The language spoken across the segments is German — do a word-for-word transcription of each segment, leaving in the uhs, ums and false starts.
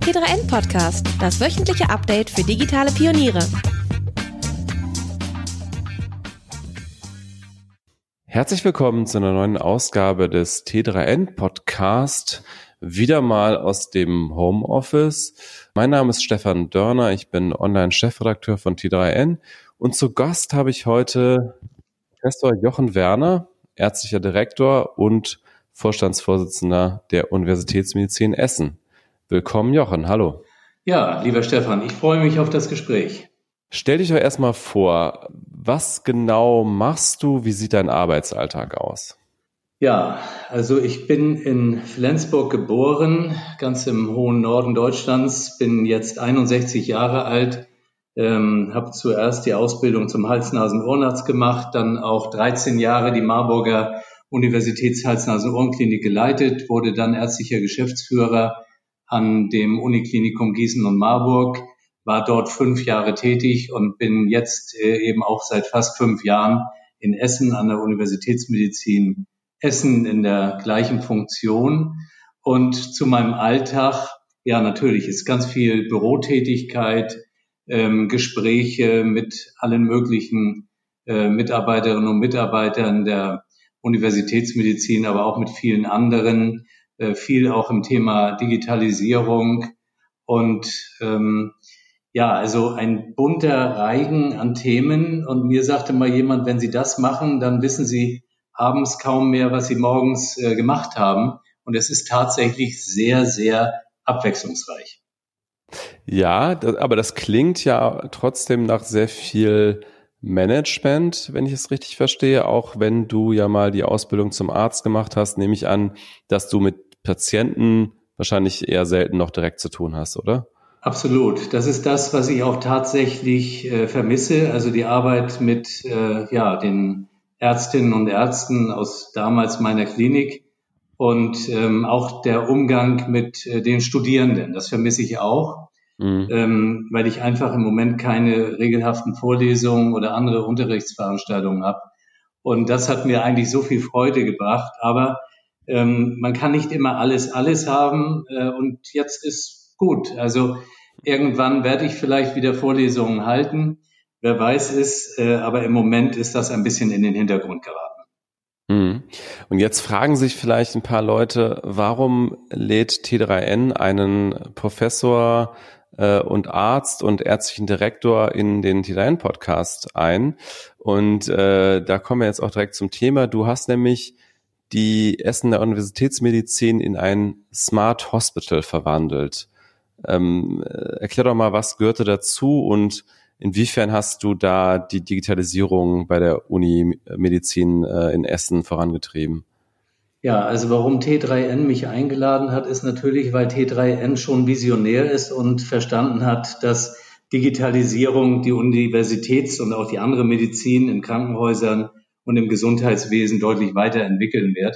T drei N Podcast, das wöchentliche Update für digitale Pioniere. Herzlich willkommen zu einer neuen Ausgabe des T drei N Podcast, wieder mal aus dem Homeoffice. Mein Name ist Stefan Dörner, ich bin Online-Chefredakteur von T drei N und zu Gast habe ich heute Professor Jochen Werner, ärztlicher Direktor und Vorstandsvorsitzender der Universitätsmedizin Essen. Willkommen, Jochen. Hallo. Ja, lieber Stefan, ich freue mich auf das Gespräch. Stell dich doch erstmal vor, was genau machst du? Wie sieht dein Arbeitsalltag aus? Ja, also ich bin in Flensburg geboren, ganz im hohen Norden Deutschlands, bin jetzt einundsechzig Jahre alt, ähm, habe zuerst die Ausbildung zum Hals-Nasen-Ohrenarzt gemacht, dann auch dreizehn Jahre die Marburger Universitäts-Hals-Nasen-Ohrenklinik geleitet, wurde dann ärztlicher Geschäftsführer an dem Uniklinikum Gießen und Marburg, war dort fünf Jahre tätig und bin jetzt äh, eben auch seit fast fünf Jahren in Essen an der Universitätsmedizin Essen in der gleichen Funktion. Und zu meinem Alltag, ja natürlich, ist ganz viel Bürotätigkeit, ähm, Gespräche mit allen möglichen äh, Mitarbeiterinnen und Mitarbeitern der Universitätsmedizin, aber auch mit vielen anderen, äh, viel auch im Thema Digitalisierung und ähm, ja, also ein bunter Reigen an Themen. Und mir sagte mal jemand, wenn Sie das machen, dann wissen Sie abends kaum mehr, was Sie morgens äh, gemacht haben. Und es ist tatsächlich sehr, sehr abwechslungsreich. Ja, das, aber das klingt ja trotzdem nach sehr viel Management, wenn ich es richtig verstehe. Auch wenn du ja mal die Ausbildung zum Arzt gemacht hast, nehme ich an, dass du mit Patienten wahrscheinlich eher selten noch direkt zu tun hast, oder? Absolut. Das ist das, was ich auch tatsächlich äh, vermisse. Also die Arbeit mit äh, ja den Ärztinnen und Ärzten aus damals meiner Klinik und ähm, auch der Umgang mit äh, den Studierenden. Das vermisse ich auch, mhm. ähm, weil ich einfach im Moment keine regelhaften Vorlesungen oder andere Unterrichtsveranstaltungen habe. Und das hat mir eigentlich so viel Freude gebracht. Aber ähm, man kann nicht immer alles, alles haben. Äh, und jetzt ist gut, also irgendwann werde ich vielleicht wieder Vorlesungen halten. Wer weiß es, äh, aber im Moment ist das ein bisschen in den Hintergrund geraten. Mhm. Und jetzt fragen sich vielleicht ein paar Leute, warum lädt T drei N einen Professor äh, und Arzt und ärztlichen Direktor in den T drei N Podcast ein? Und äh, da kommen wir jetzt auch direkt zum Thema. Du hast nämlich die Essener Universitätsmedizin in ein Smart Hospital verwandelt. Ähm, erklär doch mal, was gehörte dazu und inwiefern hast du da die Digitalisierung bei der Uni Medizin äh, in Essen vorangetrieben? Ja, also warum T drei N mich eingeladen hat, ist natürlich, weil T drei N schon visionär ist und verstanden hat, dass Digitalisierung die Universitäts- und auch die andere Medizin in Krankenhäusern und im Gesundheitswesen deutlich weiterentwickeln wird.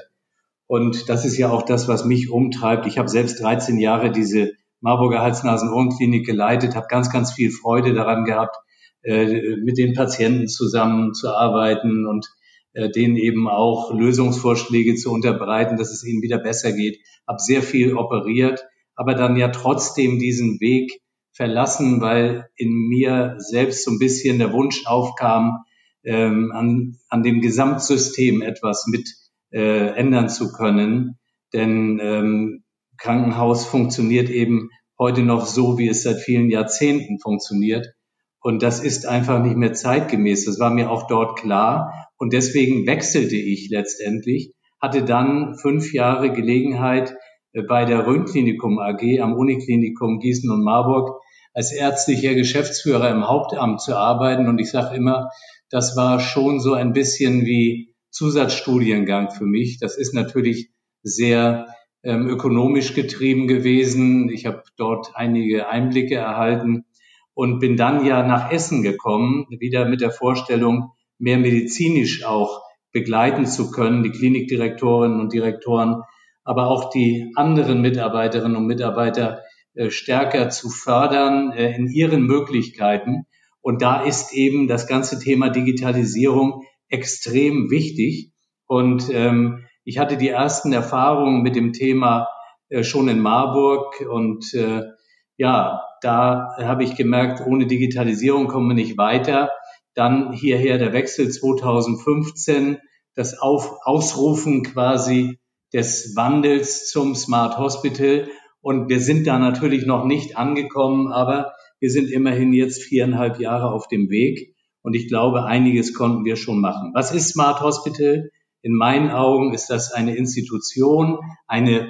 Und das ist ja auch das, was mich umtreibt. Ich habe selbst dreizehn Jahre diese Marburger Hals-Nasen-Ohrenklinik geleitet, habe ganz, ganz viel Freude daran gehabt, äh, mit den Patienten zusammenzuarbeiten und äh, denen eben auch Lösungsvorschläge zu unterbreiten, dass es ihnen wieder besser geht. Habe sehr viel operiert, aber dann ja trotzdem diesen Weg verlassen, weil in mir selbst so ein bisschen der Wunsch aufkam, ähm, an, an dem Gesamtsystem etwas mit äh, ändern zu können. Denn ähm, Krankenhaus funktioniert eben heute noch so, wie es seit vielen Jahrzehnten funktioniert. Und das ist einfach nicht mehr zeitgemäß. Das war mir auch dort klar. Und deswegen wechselte ich letztendlich, hatte dann fünf Jahre Gelegenheit, bei der Rhön-Klinikum A G am Uniklinikum Gießen und Marburg als ärztlicher Geschäftsführer im Hauptamt zu arbeiten. Und ich sage immer, das war schon so ein bisschen wie Zusatzstudiengang für mich. Das ist natürlich sehr ähm, ökonomisch getrieben gewesen. Ich habe dort einige Einblicke erhalten und bin dann ja nach Essen gekommen, wieder mit der Vorstellung, mehr medizinisch auch begleiten zu können, die Klinikdirektorinnen und Direktoren, aber auch die anderen Mitarbeiterinnen und Mitarbeiter äh, stärker zu fördern äh, in ihren Möglichkeiten. Und da ist eben das ganze Thema Digitalisierung extrem wichtig. Und ähm, ich hatte die ersten Erfahrungen mit dem Thema äh, schon in Marburg und äh, ja, da habe ich gemerkt, ohne Digitalisierung kommen wir nicht weiter. Dann hierher der Wechsel zweitausendfünfzehn, das Auf, Ausrufen quasi des Wandels zum Smart Hospital. Und wir sind da natürlich noch nicht angekommen, aber wir sind immerhin jetzt viereinhalb Jahre auf dem Weg. Und ich glaube, einiges konnten wir schon machen. Was ist Smart Hospital? In meinen Augen ist das eine Institution, eine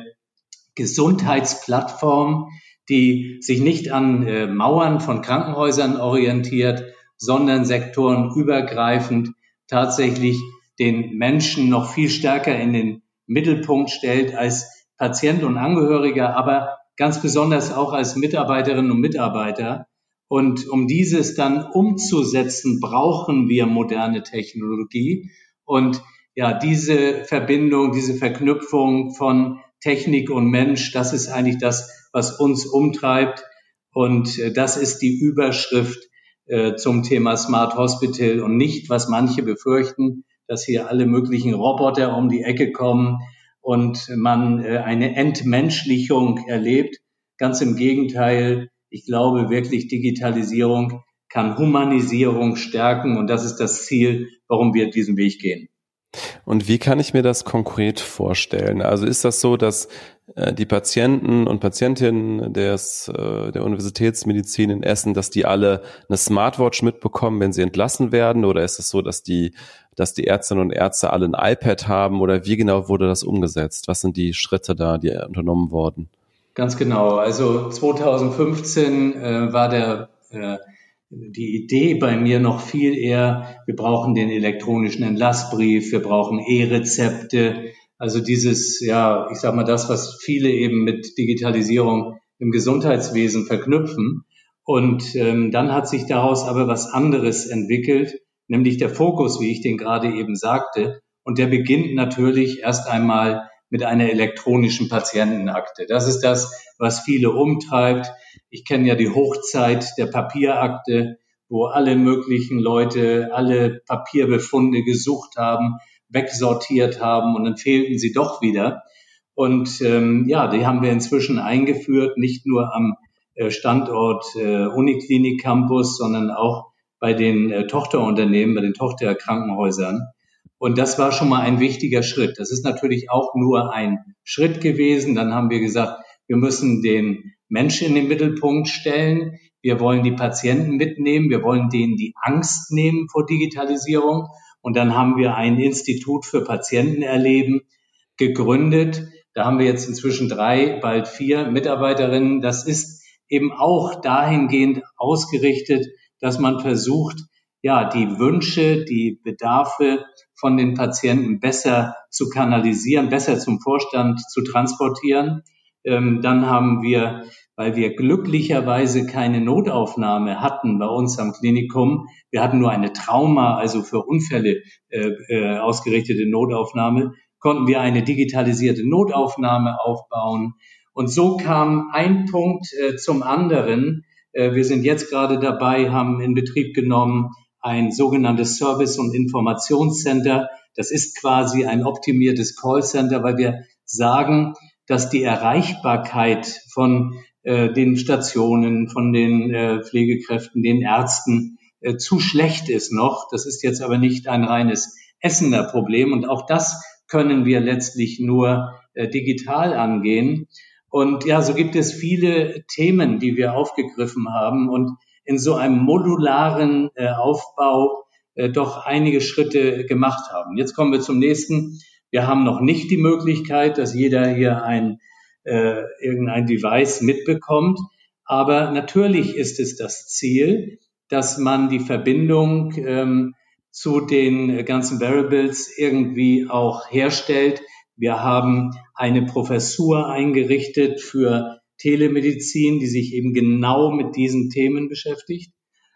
Gesundheitsplattform, die sich nicht an äh, Mauern von Krankenhäusern orientiert, sondern sektorenübergreifend tatsächlich den Menschen noch viel stärker in den Mittelpunkt stellt als Patient und Angehöriger, aber ganz besonders auch als Mitarbeiterinnen und Mitarbeiter. Und um dieses dann umzusetzen, brauchen wir moderne Technologie. Und ja, diese Verbindung, diese Verknüpfung von Technik und Mensch, das ist eigentlich das, was uns umtreibt. Und das ist die Überschrift äh, zum Thema Smart Hospital und nicht, was manche befürchten, dass hier alle möglichen Roboter um die Ecke kommen und man äh, eine Entmenschlichung erlebt. Ganz im Gegenteil, ich glaube wirklich, Digitalisierung kann Humanisierung stärken und das ist das Ziel, warum wir diesen Weg gehen. Und wie kann ich mir das konkret vorstellen? Also ist das so, dass äh, die Patienten und Patientinnen des, äh, der Universitätsmedizin in Essen, dass die alle eine Smartwatch mitbekommen, wenn sie entlassen werden? Oder ist es so, dass die, dass die Ärztinnen und Ärzte alle ein iPad haben? Oder wie genau wurde das umgesetzt? Was sind die Schritte da, die unternommen wurden? Ganz genau. Also zweitausendfünfzehn äh, war der äh, die Idee bei mir noch viel eher, wir brauchen den elektronischen Entlassbrief, wir brauchen E-Rezepte, also dieses, ja, ich sag mal, das, was viele eben mit Digitalisierung im Gesundheitswesen verknüpfen. Und ähm, dann hat sich daraus aber was anderes entwickelt, nämlich der Fokus, wie ich den gerade eben sagte. Und der beginnt natürlich erst einmal mit einer elektronischen Patientenakte. Das ist das, was viele umtreibt. Ich kenne ja die Hochzeit der Papierakte, wo alle möglichen Leute alle Papierbefunde gesucht haben, wegsortiert haben und dann fehlten sie doch wieder. Und ähm, ja, die haben wir inzwischen eingeführt, nicht nur am äh, Standort äh, Uniklinik Campus, sondern auch bei den äh, Tochterunternehmen, bei den Tochterkrankenhäusern. Und das war schon mal ein wichtiger Schritt. Das ist natürlich auch nur ein Schritt gewesen. Dann haben wir gesagt, wir müssen den Menschen in den Mittelpunkt stellen. Wir wollen die Patienten mitnehmen. Wir wollen denen die Angst nehmen vor Digitalisierung. Und dann haben wir ein Institut für Patientenerleben gegründet. Da haben wir jetzt inzwischen drei, bald vier Mitarbeiterinnen. Das ist eben auch dahingehend ausgerichtet, dass man versucht, ja, die Wünsche, die Bedarfe von den Patienten besser zu kanalisieren, besser zum Vorstand zu transportieren. Ähm, dann haben wir, weil wir glücklicherweise keine Notaufnahme hatten bei uns am Klinikum, wir hatten nur eine Trauma, also für Unfälle äh, äh, ausgerichtete Notaufnahme, konnten wir eine digitalisierte Notaufnahme aufbauen. Und so kam ein Punkt äh, zum anderen. Äh, wir sind jetzt gerade dabei, haben in Betrieb genommen ein sogenanntes Service- und Informationscenter. Das ist quasi ein optimiertes Callcenter, weil wir sagen, dass die Erreichbarkeit von äh, den Stationen, von den äh, Pflegekräften, den Ärzten äh, zu schlecht ist noch. Das ist jetzt aber nicht ein reines Essener Problem. Und auch das können wir letztlich nur äh, digital angehen. Und ja, so gibt es viele Themen, die wir aufgegriffen haben und in so einem modularen äh, Aufbau äh, doch einige Schritte gemacht haben. Jetzt kommen wir zum nächsten. Wir haben noch nicht die Möglichkeit, dass jeder hier ein äh, irgendein Device mitbekommt. Aber natürlich ist es das Ziel, dass man die Verbindung ähm, zu den ganzen Variables irgendwie auch herstellt. Wir haben eine Professur eingerichtet für Telemedizin, die sich eben genau mit diesen Themen beschäftigt.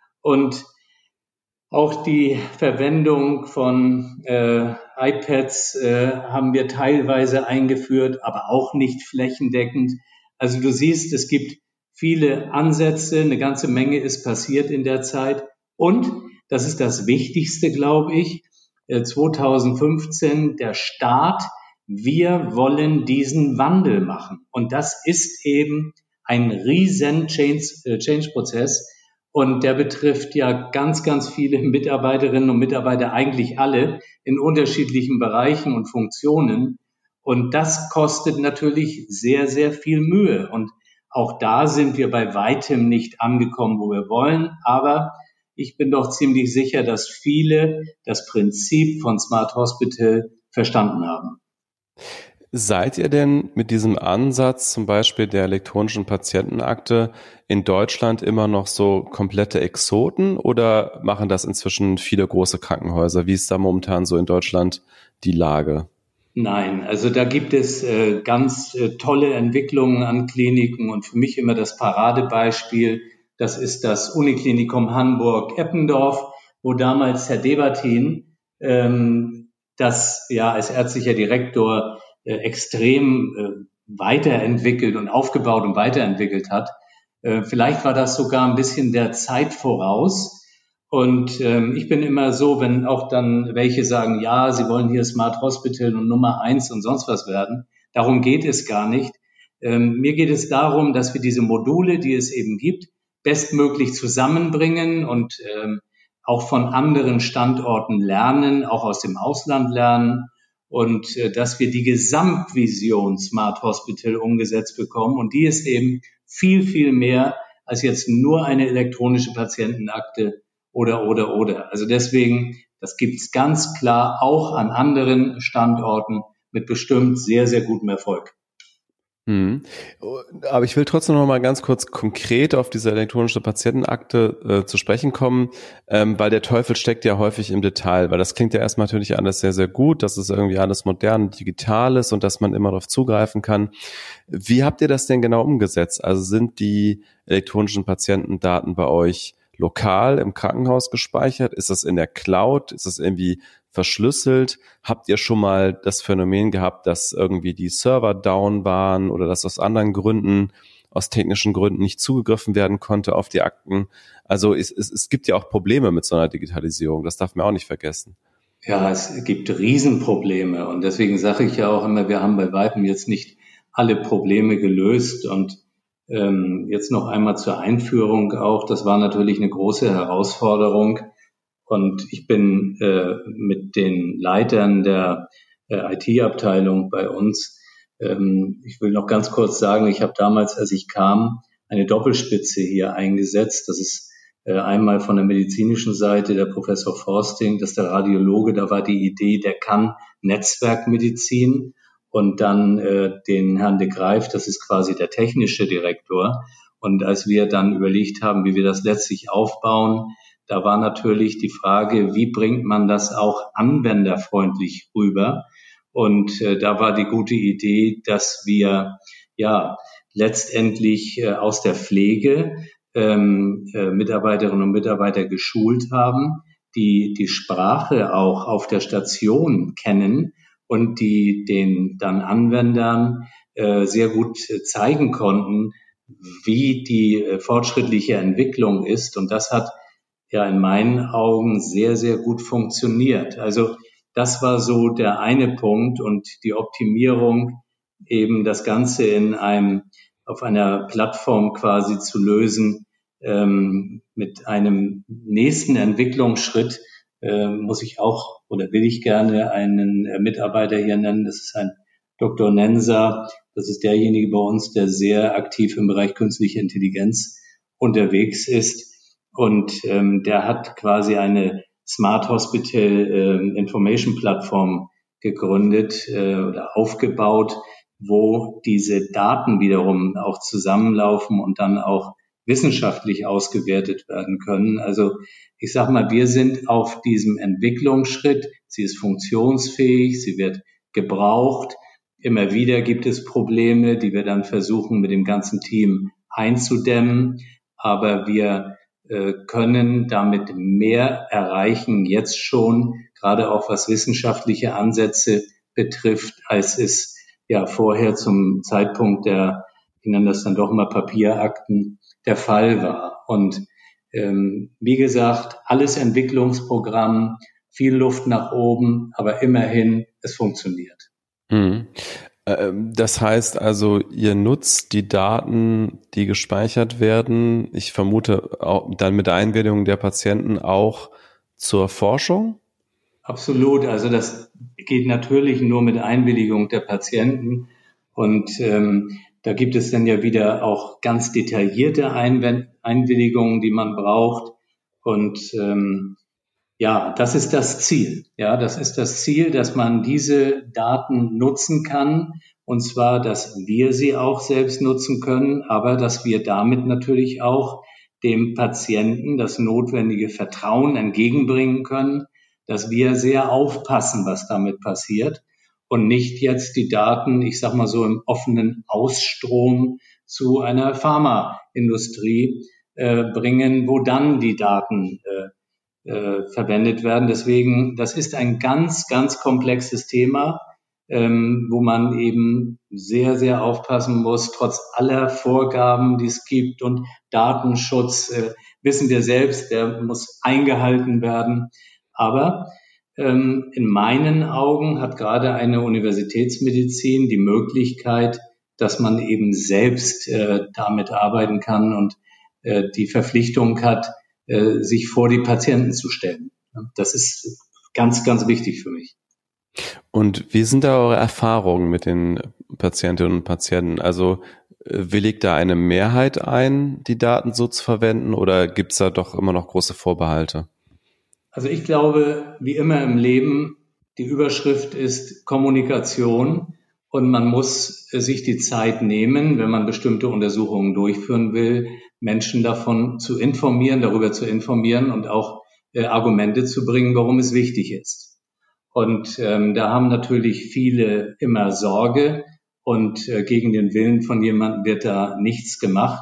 Und auch die Verwendung von äh, iPads äh, haben wir teilweise eingeführt, aber auch nicht flächendeckend. Also du siehst, es gibt viele Ansätze, eine ganze Menge ist passiert in der Zeit. Und, das ist das Wichtigste, glaube ich, äh, zweitausendfünfzehn, der Start. Wir wollen diesen Wandel machen. Und das ist eben ein riesen Change, äh, Change-Prozess. Und der betrifft ja ganz, ganz viele Mitarbeiterinnen und Mitarbeiter, eigentlich alle in unterschiedlichen Bereichen und Funktionen. Und das kostet natürlich sehr, sehr viel Mühe. Und auch da sind wir bei weitem nicht angekommen, wo wir wollen. Aber ich bin doch ziemlich sicher, dass viele das Prinzip von Smart Hospital verstanden haben. Seid ihr denn mit diesem Ansatz zum Beispiel der elektronischen Patientenakte in Deutschland immer noch so komplette Exoten oder machen das inzwischen viele große Krankenhäuser? Wie ist da momentan so in Deutschland die Lage? Nein, also da gibt es äh, ganz äh, tolle Entwicklungen an Kliniken und für mich immer das Paradebeispiel, das ist das Uniklinikum Hamburg-Eppendorf, wo damals Herr Devatin ähm, das ja als ärztlicher Direktor äh, extrem äh, weiterentwickelt und aufgebaut und weiterentwickelt hat. Äh, vielleicht war das sogar ein bisschen der Zeit voraus. Und ähm, ich bin immer so, wenn auch dann welche sagen, ja, sie wollen hier Smart Hospital und Nummer eins und sonst was werden. Darum geht es gar nicht. Ähm, mir geht es darum, dass wir diese Module, die es eben gibt, bestmöglich zusammenbringen und ähm, auch von anderen Standorten lernen, auch aus dem Ausland lernen und äh, dass wir die Gesamtvision Smart Hospital umgesetzt bekommen. Und die ist eben viel, viel mehr als jetzt nur eine elektronische Patientenakte oder, oder, oder. Also deswegen, das gibt's ganz klar auch an anderen Standorten mit bestimmt sehr, sehr gutem Erfolg. Hm. Aber ich will trotzdem noch mal ganz kurz konkret auf diese elektronische Patientenakte äh, zu sprechen kommen, ähm, weil der Teufel steckt ja häufig im Detail, weil das klingt ja erstmal natürlich alles sehr, sehr gut, dass es irgendwie alles modern, digital ist und dass man immer darauf zugreifen kann. Wie habt ihr das denn genau umgesetzt? Also sind die elektronischen Patientendaten bei euch lokal im Krankenhaus gespeichert? Ist das in der Cloud? Ist das irgendwie verschlüsselt? Habt ihr schon mal das Phänomen gehabt, dass irgendwie die Server down waren oder dass aus anderen Gründen, aus technischen Gründen nicht zugegriffen werden konnte auf die Akten? Also es, es, es gibt ja auch Probleme mit so einer Digitalisierung, das darf man auch nicht vergessen. Ja, es gibt Riesenprobleme und deswegen sage ich ja auch immer, wir haben bei weitem jetzt nicht alle Probleme gelöst und ähm, jetzt noch einmal zur Einführung auch, das war natürlich eine große Herausforderung. Und ich bin äh, mit den Leitern der äh, I T-Abteilung bei uns, ähm, ich will noch ganz kurz sagen, ich habe damals, als ich kam, eine Doppelspitze hier eingesetzt. Das ist äh, einmal von der medizinischen Seite der Professor Forsting, das ist der Radiologe, da war die Idee, der kann Netzwerkmedizin. Und dann äh, den Herrn de Greif, das ist quasi der technische Direktor. Und als wir dann überlegt haben, wie wir das letztlich aufbauen, da war natürlich die Frage, wie bringt man das auch anwenderfreundlich rüber? Und äh, da war die gute Idee, dass wir ja letztendlich äh, aus der Pflege ähm, äh, Mitarbeiterinnen und Mitarbeiter geschult haben, die die Sprache auch auf der Station kennen und die den dann Anwendern äh, sehr gut zeigen konnten, wie die äh, fortschrittliche Entwicklung ist. Und das hat ja in meinen Augen sehr, sehr gut funktioniert. Also das war so der eine Punkt und die Optimierung, eben das Ganze in einem, auf einer Plattform quasi zu lösen, ähm, mit einem nächsten Entwicklungsschritt, äh, muss ich auch oder will ich gerne einen äh, Mitarbeiter hier nennen. Das ist ein Doktor Nenser. Das ist derjenige bei uns, der sehr aktiv im Bereich künstliche Intelligenz unterwegs ist. Und ähm, der hat quasi eine Smart Hospital äh, Information Plattform gegründet äh, oder aufgebaut, wo diese Daten wiederum auch zusammenlaufen und dann auch wissenschaftlich ausgewertet werden können. Also ich sage mal, wir sind auf diesem Entwicklungsschritt. Sie ist funktionsfähig, sie wird gebraucht. Immer wieder gibt es Probleme, die wir dann versuchen mit dem ganzen Team einzudämmen. Aber wir äh, können damit mehr erreichen, jetzt schon, gerade auch was wissenschaftliche Ansätze betrifft, als es ja vorher zum Zeitpunkt der, ich nenne das dann doch mal Papierakten, der Fall war. Und ähm, wie gesagt, alles Entwicklungsprogramm, viel Luft nach oben, aber immerhin, es funktioniert. Hm. Das heißt also, ihr nutzt die Daten, die gespeichert werden, ich vermute auch dann mit der Einwilligung der Patienten auch zur Forschung? Absolut. Also das geht natürlich nur mit Einwilligung der Patienten. Und ähm, da gibt es dann ja wieder auch ganz detaillierte Einw- Einwilligungen, die man braucht. Und ähm, ja, das ist das Ziel. Ja, das ist das Ziel, dass man diese Daten nutzen kann. Und zwar, dass wir sie auch selbst nutzen können, aber dass wir damit natürlich auch dem Patienten das notwendige Vertrauen entgegenbringen können, dass wir sehr aufpassen, was damit passiert und nicht jetzt die Daten, ich sag mal so, im offenen Ausstrom zu einer Pharmaindustrie äh, bringen, wo dann die Daten äh, äh, verwendet werden. Deswegen, das ist ein ganz, ganz komplexes Thema, ähm, wo man eben sehr, sehr aufpassen muss, trotz aller Vorgaben, die es gibt und Datenschutz, äh, wissen wir selbst, der muss eingehalten werden. Aber ähm, in meinen Augen hat gerade eine Universitätsmedizin die Möglichkeit, dass man eben selbst äh, damit arbeiten kann und äh, die Verpflichtung hat, äh, sich vor die Patienten zu stellen. Das ist ganz, ganz wichtig für mich. Und wie sind da eure Erfahrungen mit den Patientinnen und Patienten? Also willigt da eine Mehrheit ein, die Daten so zu verwenden, oder gibt es da doch immer noch große Vorbehalte? Also ich glaube, wie immer im Leben, die Überschrift ist Kommunikation und man muss sich die Zeit nehmen, wenn man bestimmte Untersuchungen durchführen will, Menschen davon zu informieren, darüber zu informieren und auch äh, Argumente zu bringen, warum es wichtig ist. Und ähm, da haben natürlich viele immer Sorge und äh, gegen den Willen von jemandem wird da nichts gemacht.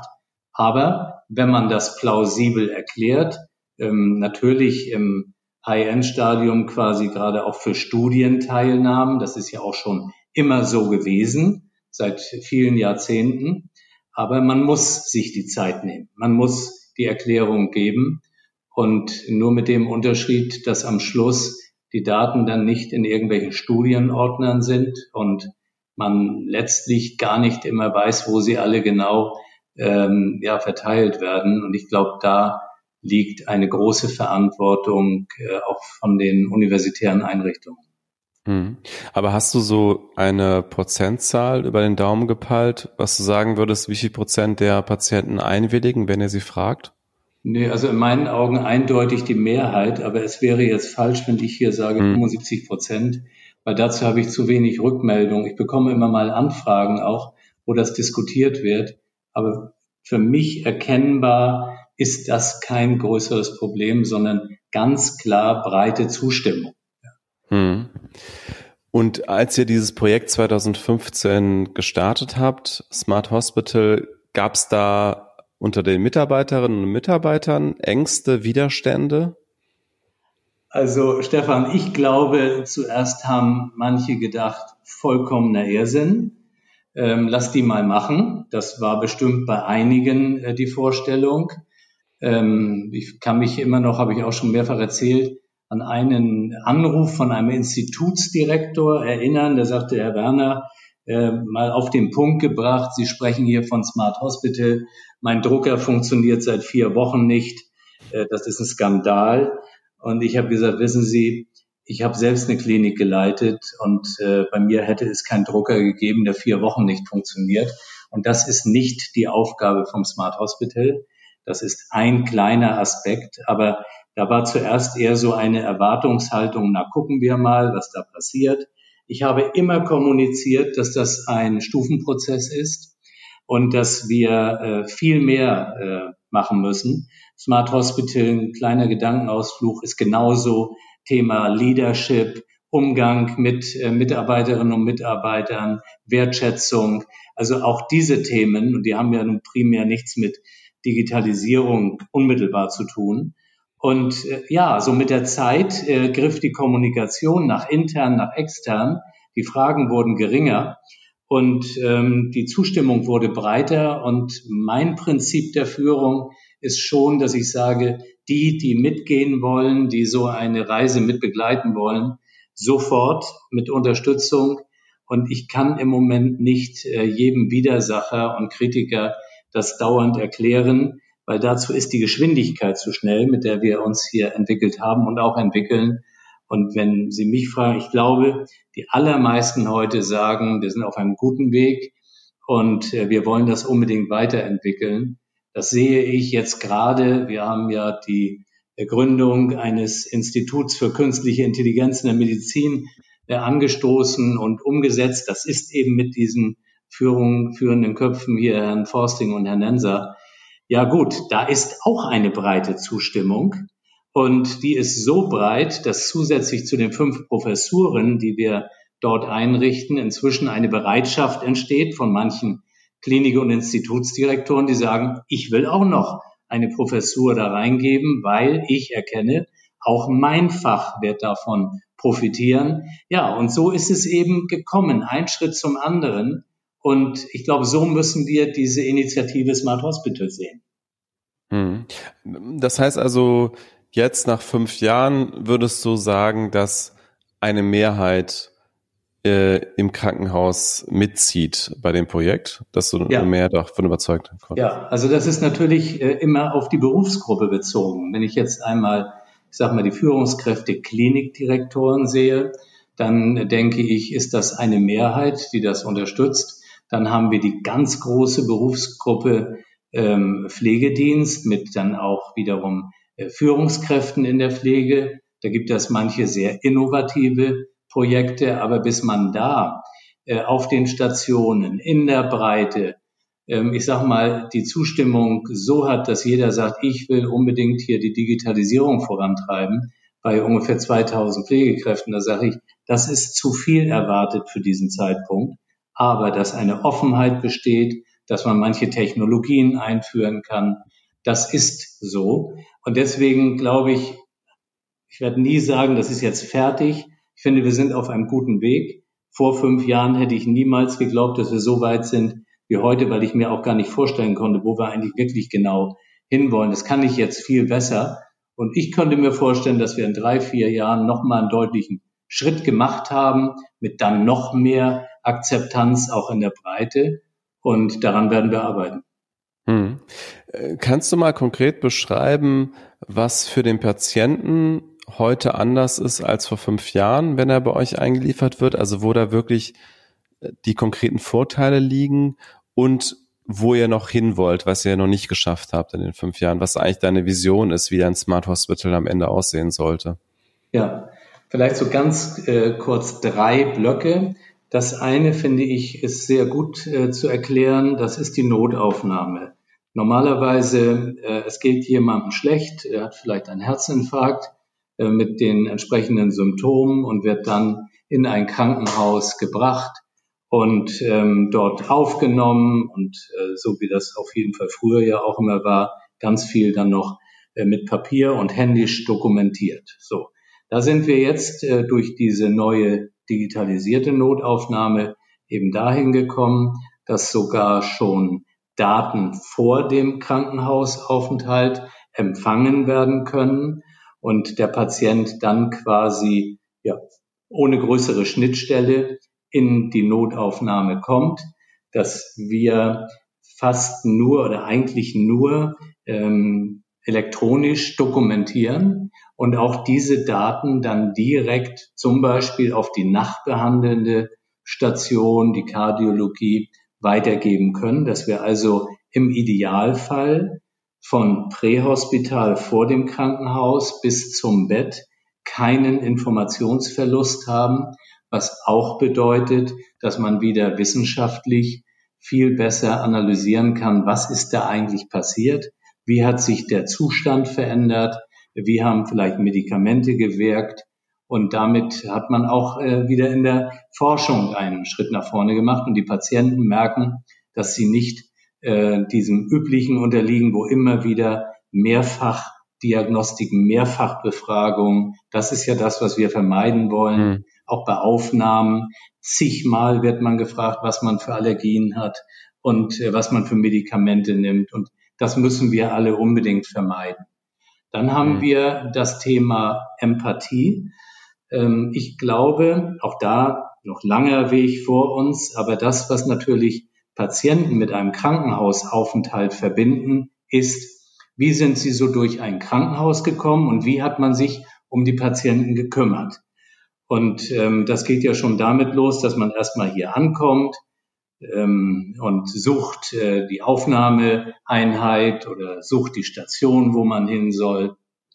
Aber wenn man das plausibel erklärt, ähm, natürlich im High-End-Stadium quasi gerade auch für Studienteilnahmen, das ist ja auch schon immer so gewesen, seit vielen Jahrzehnten. Aber man muss sich die Zeit nehmen. Man muss die Erklärung geben. Und nur mit dem Unterschied, dass am Schluss die Daten dann nicht in irgendwelchen Studienordnern sind und man letztlich gar nicht immer weiß, wo sie alle genau ähm, ja, verteilt werden. Und ich glaube, da liegt eine große Verantwortung äh, auch von den universitären Einrichtungen. Hm. Aber hast du so eine Prozentzahl über den Daumen gepeilt, was du sagen würdest, wie viel Prozent der Patienten einwilligen, wenn ihr sie fragt? Nee, also in meinen Augen eindeutig die Mehrheit, aber es wäre jetzt falsch, wenn ich hier sage hm. fünfundsiebzig Prozent, weil dazu habe ich zu wenig Rückmeldung. Ich bekomme immer mal Anfragen auch, wo das diskutiert wird, aber für mich erkennbar ist das kein größeres Problem, sondern ganz klar breite Zustimmung. Hm. Und als ihr dieses Projekt zwanzig fünfzehn gestartet habt, Smart Hospital, gab es da unter den Mitarbeiterinnen und Mitarbeitern Ängste, Widerstände? Also Stefan, ich glaube, zuerst haben manche gedacht, vollkommener Irrsinn. Ähm, lass die mal machen. Das war bestimmt bei einigen äh, die Vorstellung. Ähm, ich kann mich immer noch, habe ich auch schon mehrfach erzählt, an einen Anruf von einem Institutsdirektor erinnern. Der sagte, Herr Werner, äh, mal auf den Punkt gebracht, Sie sprechen hier von Smart Hospital. Mein Drucker funktioniert seit vier Wochen nicht. Äh, das ist ein Skandal. Und ich habe gesagt, wissen Sie, ich habe selbst eine Klinik geleitet und äh, bei mir hätte es keinen Drucker gegeben, der vier Wochen nicht funktioniert. Und das ist nicht die Aufgabe vom Smart Hospital. Das ist ein kleiner Aspekt, aber da war zuerst eher so eine Erwartungshaltung, na gucken wir mal, was da passiert. Ich habe immer kommuniziert, dass das ein Stufenprozess ist und dass wir äh, viel mehr äh, machen müssen. Smart Hospital, ein kleiner Gedankenausflug, ist genauso Thema Leadership, Umgang mit äh, Mitarbeiterinnen und Mitarbeitern, Wertschätzung. Also auch diese Themen, und die haben ja nun primär nichts mit Digitalisierung unmittelbar zu tun. Und äh, ja, so mit der Zeit äh, griff die Kommunikation nach intern, nach extern. Die Fragen wurden geringer und ähm, die Zustimmung wurde breiter. Und mein Prinzip der Führung ist schon, dass ich sage, die, die mitgehen wollen, die so eine Reise mit begleiten wollen, sofort mit Unterstützung. Und ich kann im Moment nicht äh, jedem Widersacher und Kritiker das dauernd erklären, weil dazu ist die Geschwindigkeit zu schnell, mit der wir uns hier entwickelt haben und auch entwickeln. Und wenn Sie mich fragen, ich glaube, die allermeisten heute sagen, wir sind auf einem guten Weg und äh, wir wollen das unbedingt weiterentwickeln. Das sehe ich jetzt gerade. Wir haben ja die Gründung eines Instituts für künstliche Intelligenz in der Medizin äh, angestoßen und umgesetzt. Das ist eben mit diesen Führung, führenden Köpfen hier, Herrn Forsting und Herrn Nenser. Ja gut, da ist auch eine breite Zustimmung. Und die ist so breit, dass zusätzlich zu den fünf Professuren, die wir dort einrichten, inzwischen eine Bereitschaft entsteht von manchen Klinik- und Institutsdirektoren, die sagen, ich will auch noch eine Professur da reingeben, weil ich erkenne, auch mein Fach wird davon profitieren. Ja, und so ist es eben gekommen, ein Schritt zum anderen. Und ich glaube, so müssen wir diese Initiative Smart Hospital sehen. Hm. Das heißt also, jetzt nach fünf Jahren würdest du sagen, dass eine Mehrheit äh, im Krankenhaus mitzieht bei dem Projekt, dass du ja. mehr davon überzeugt konntest? Ja, also das ist natürlich äh, immer auf die Berufsgruppe bezogen. Wenn ich jetzt einmal, ich sag mal, die Führungskräfte Klinikdirektoren sehe, dann denke ich, ist das eine Mehrheit, die das unterstützt. Dann haben wir die ganz große Berufsgruppe ähm, Pflegedienst mit dann auch wiederum äh, Führungskräften in der Pflege. Da gibt es manche sehr innovative Projekte, aber bis man da äh, auf den Stationen in der Breite, ähm, ich sag mal, die Zustimmung so hat, dass jeder sagt, ich will unbedingt hier die Digitalisierung vorantreiben, bei ungefähr zweitausend Pflegekräften, da sage ich, das ist zu viel erwartet für diesen Zeitpunkt. Aber dass eine Offenheit besteht, dass man manche Technologien einführen kann, das ist so. Und deswegen glaube ich, ich werde nie sagen, das ist jetzt fertig. Ich finde, wir sind auf einem guten Weg. Vor fünf Jahren hätte ich niemals geglaubt, dass wir so weit sind wie heute, weil ich mir auch gar nicht vorstellen konnte, wo wir eigentlich wirklich genau hinwollen. Das kann ich jetzt viel besser. Und ich könnte mir vorstellen, dass wir in drei, vier Jahren nochmal einen deutlichen Schritt gemacht haben, mit dann noch mehr Akzeptanz auch in der Breite. Und daran werden wir arbeiten. Hm. Kannst du mal konkret beschreiben, was für den Patienten heute anders ist als vor fünf Jahren, wenn er bei euch eingeliefert wird? Also wo da wirklich die konkreten Vorteile liegen und wo ihr noch hin wollt, was ihr noch nicht geschafft habt in den fünf Jahren, was eigentlich deine Vision ist, wie ein Smart Hospital am Ende aussehen sollte? Ja, vielleicht so ganz äh, kurz drei Blöcke. Das eine, finde ich, ist sehr gut äh, zu erklären. Das ist die Notaufnahme. Normalerweise, äh, es geht jemandem schlecht, er hat vielleicht einen Herzinfarkt äh, mit den entsprechenden Symptomen und wird dann in ein Krankenhaus gebracht und ähm, dort aufgenommen und äh, so wie das auf jeden Fall früher ja auch immer war, ganz viel dann noch äh, mit Papier und händisch dokumentiert. So, da sind wir jetzt äh, durch diese neue digitalisierte Notaufnahme eben dahin gekommen, dass sogar schon Daten vor dem Krankenhausaufenthalt empfangen werden können und der Patient dann quasi ja ohne größere Schnittstelle in die Notaufnahme kommt, dass wir fast nur oder eigentlich nur ähm, elektronisch dokumentieren und auch diese Daten dann direkt zum Beispiel auf die nachbehandelnde Station, die Kardiologie, weitergeben können, dass wir also im Idealfall von Prähospital vor dem Krankenhaus bis zum Bett keinen Informationsverlust haben, was auch bedeutet, dass man wieder wissenschaftlich viel besser analysieren kann, was ist da eigentlich passiert, wie hat sich der Zustand verändert, wie haben vielleicht Medikamente gewirkt und damit hat man auch äh, wieder in der Forschung einen Schritt nach vorne gemacht und die Patienten merken, dass sie nicht äh, diesem üblichen unterliegen, wo immer wieder Mehrfachdiagnostiken, Mehrfachbefragungen, das ist ja das, was wir vermeiden wollen, mhm. Auch bei Aufnahmen. Zigmal wird man gefragt, was man für Allergien hat und äh, was man für Medikamente nimmt und das müssen wir alle unbedingt vermeiden. Dann haben mhm. wir das Thema Empathie. Ähm, ich glaube, auch da noch langer Weg vor uns, aber das, was natürlich Patienten mit einem Krankenhausaufenthalt verbinden, ist, wie sind sie so durch ein Krankenhaus gekommen und wie hat man sich um die Patienten gekümmert. Und ähm, das geht ja schon damit los, dass man erstmal hier ankommt ähm, und sucht äh, die Aufnahmeeinheit oder sucht die Station, wo man hin soll.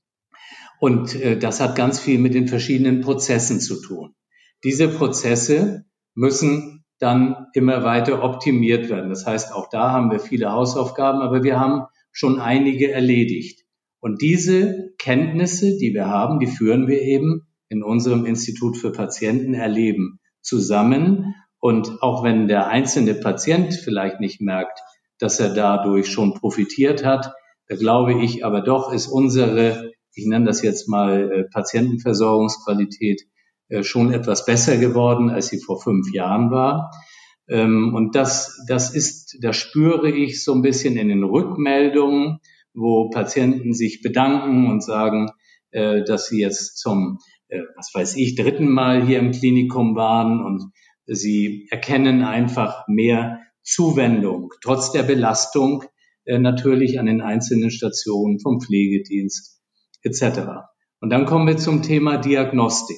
Und äh, das hat ganz viel mit den verschiedenen Prozessen zu tun. Diese Prozesse müssen dann immer weiter optimiert werden. Das heißt, auch da haben wir viele Hausaufgaben, aber wir haben schon einige erledigt. Und diese Kenntnisse, die wir haben, die führen wir eben in unserem Institut für Patientenerleben zusammen. Und auch wenn der einzelne Patient vielleicht nicht merkt, dass er dadurch schon profitiert hat, da glaube ich aber doch, ist unsere, ich nenne das jetzt mal Patientenversorgungsqualität, schon etwas besser geworden, als sie vor fünf Jahren war. Und das, das ist, das spüre ich so ein bisschen in den Rückmeldungen, wo Patienten sich bedanken und sagen, dass sie jetzt zum, was weiß ich, dritten Mal hier im Klinikum waren und sie erkennen einfach mehr Zuwendung, trotz der Belastung natürlich an den einzelnen Stationen vom Pflegedienst et cetera. Und dann kommen wir zum Thema Diagnostik.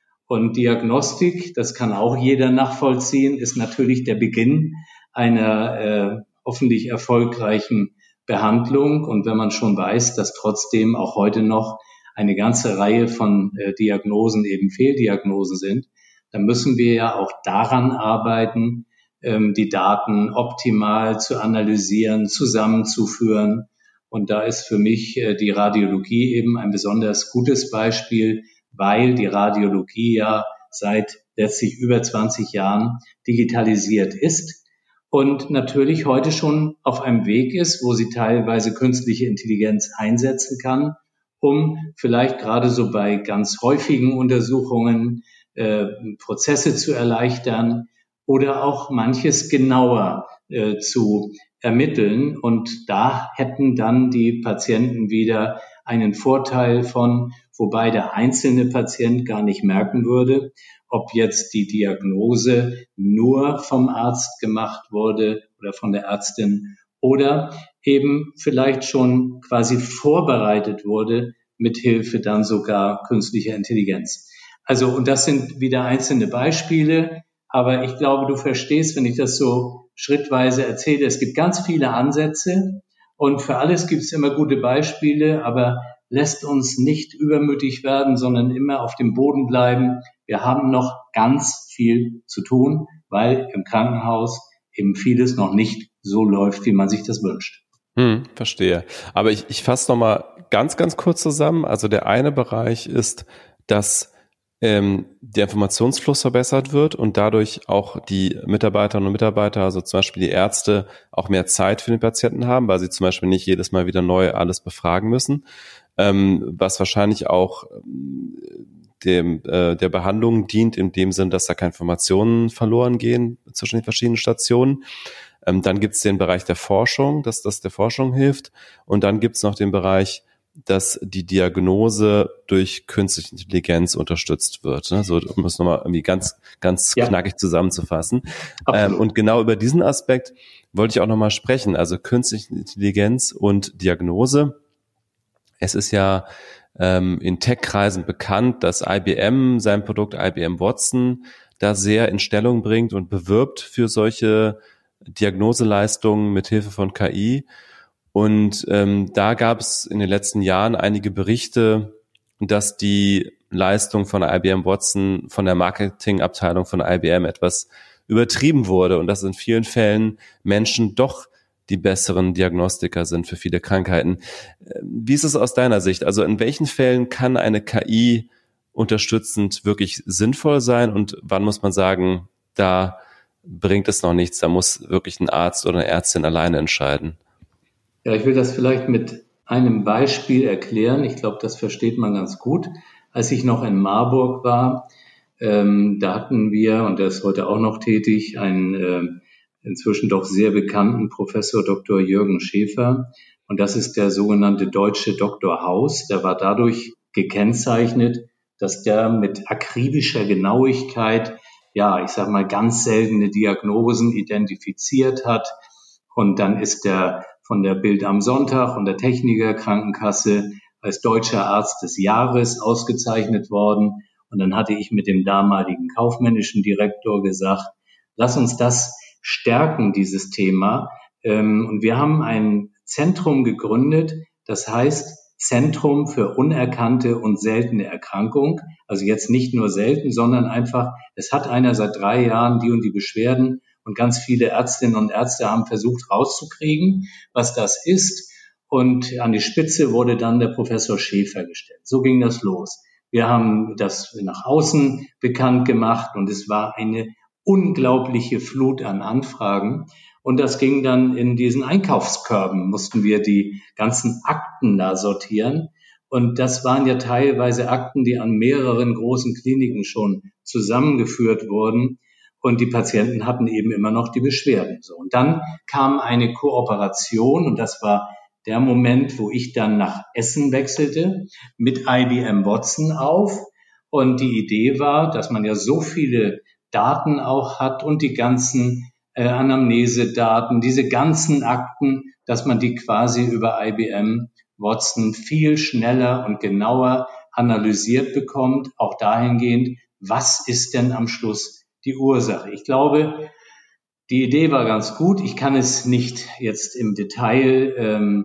Und Diagnostik, das kann auch jeder nachvollziehen, ist natürlich der Beginn einer äh, hoffentlich erfolgreichen Behandlung. Und wenn man schon weiß, dass trotzdem auch heute noch eine ganze Reihe von äh, Diagnosen eben Fehldiagnosen sind, dann müssen wir ja auch daran arbeiten, ähm, die Daten optimal zu analysieren, zusammenzuführen. Und da ist für mich äh, die Radiologie eben ein besonders gutes Beispiel, weil die Radiologie ja seit letztlich über zwanzig Jahren digitalisiert ist und natürlich heute schon auf einem Weg ist, wo sie teilweise künstliche Intelligenz einsetzen kann, um vielleicht gerade so bei ganz häufigen Untersuchungen äh, Prozesse zu erleichtern oder auch manches genauer äh, zu ermitteln. Und da hätten dann die Patienten wieder einen Vorteil von, wobei der einzelne Patient gar nicht merken würde, ob jetzt die Diagnose nur vom Arzt gemacht wurde oder von der Ärztin oder eben vielleicht schon quasi vorbereitet wurde, mithilfe dann sogar künstlicher Intelligenz. Also, und das sind wieder einzelne Beispiele, aber ich glaube, du verstehst, wenn ich das so schrittweise erzähle, es gibt ganz viele Ansätze und für alles gibt es immer gute Beispiele, aber lässt uns nicht übermütig werden, sondern immer auf dem Boden bleiben. Wir haben noch ganz viel zu tun, weil im Krankenhaus eben vieles noch nicht so läuft, wie man sich das wünscht. Hm, verstehe. Aber ich, ich fasse nochmal ganz, ganz kurz zusammen. Also der eine Bereich ist, dass ähm, der Informationsfluss verbessert wird und dadurch auch die Mitarbeiterinnen und Mitarbeiter, also zum Beispiel die Ärzte, auch mehr Zeit für den Patienten haben, weil sie zum Beispiel nicht jedes Mal wieder neu alles befragen müssen, ähm, was wahrscheinlich auch dem äh, der Behandlung dient, in dem Sinn, dass da keine Informationen verloren gehen zwischen den verschiedenen Stationen. Ähm, dann gibt es den Bereich der Forschung, dass das der Forschung hilft. Und dann gibt es noch den Bereich, dass die Diagnose durch künstliche Intelligenz unterstützt wird. Ne? So, um es nochmal irgendwie ganz, ganz ja. knackig zusammenzufassen. Ähm, und genau über diesen Aspekt wollte ich auch nochmal sprechen. Also künstliche Intelligenz und Diagnose. Es ist ja ähm, in Tech-Kreisen bekannt, dass I B M sein Produkt I B M Watson da sehr in Stellung bringt und bewirbt für solche Diagnoseleistungen mit Hilfe von K I. Und ähm, da gab es in den letzten Jahren einige Berichte, dass die Leistung von I B M Watson von der Marketingabteilung von I B M etwas übertrieben wurde und dass in vielen Fällen Menschen doch die besseren Diagnostiker sind für viele Krankheiten. Wie ist es aus deiner Sicht? Also in welchen Fällen kann eine K I unterstützend wirklich sinnvoll sein und wann muss man sagen, da bringt es noch nichts, da muss wirklich ein Arzt oder eine Ärztin alleine entscheiden? Ja, ich will das vielleicht mit einem Beispiel erklären. Ich glaube, das versteht man ganz gut. Als ich noch in Marburg war, ähm, da hatten wir, und der ist heute auch noch tätig, einen äh, inzwischen doch sehr bekannten Professor Doktor Jürgen Schäfer. Und das ist der sogenannte Deutsche Doktor Haus. Der war dadurch gekennzeichnet, dass der mit akribischer Genauigkeit ja, ich sag mal, ganz seltene Diagnosen identifiziert hat. Und dann ist er von der Bild am Sonntag und der Techniker Krankenkasse als deutscher Arzt des Jahres ausgezeichnet worden. Und dann hatte ich mit dem damaligen kaufmännischen Direktor gesagt, lass uns das stärken, dieses Thema. Und wir haben ein Zentrum gegründet, das heißt Zentrum für unerkannte und seltene Erkrankung. Also jetzt nicht nur selten, sondern einfach, es hat einer seit drei Jahren die und die Beschwerden und ganz viele Ärztinnen und Ärzte haben versucht rauszukriegen, was das ist. Und an die Spitze wurde dann der Professor Schäfer gestellt. So ging das los. Wir haben das nach außen bekannt gemacht und es war eine unglaubliche Flut an Anfragen. Und das ging dann in diesen Einkaufskörben, mussten wir die ganzen Akten da sortieren. Und das waren ja teilweise Akten, die an mehreren großen Kliniken schon zusammengeführt wurden. Und die Patienten hatten eben immer noch die Beschwerden. So. Und dann kam eine Kooperation und das war der Moment, wo ich dann nach Essen wechselte, mit I B M Watson auf. Und die Idee war, dass man ja so viele Daten auch hat und die ganzen äh, Anamnesedaten, diese ganzen Akten, dass man die quasi über I B M Watson viel schneller und genauer analysiert bekommt, auch dahingehend, was ist denn am Schluss die Ursache. Ich glaube, die Idee war ganz gut. Ich kann es nicht jetzt im Detail ähm,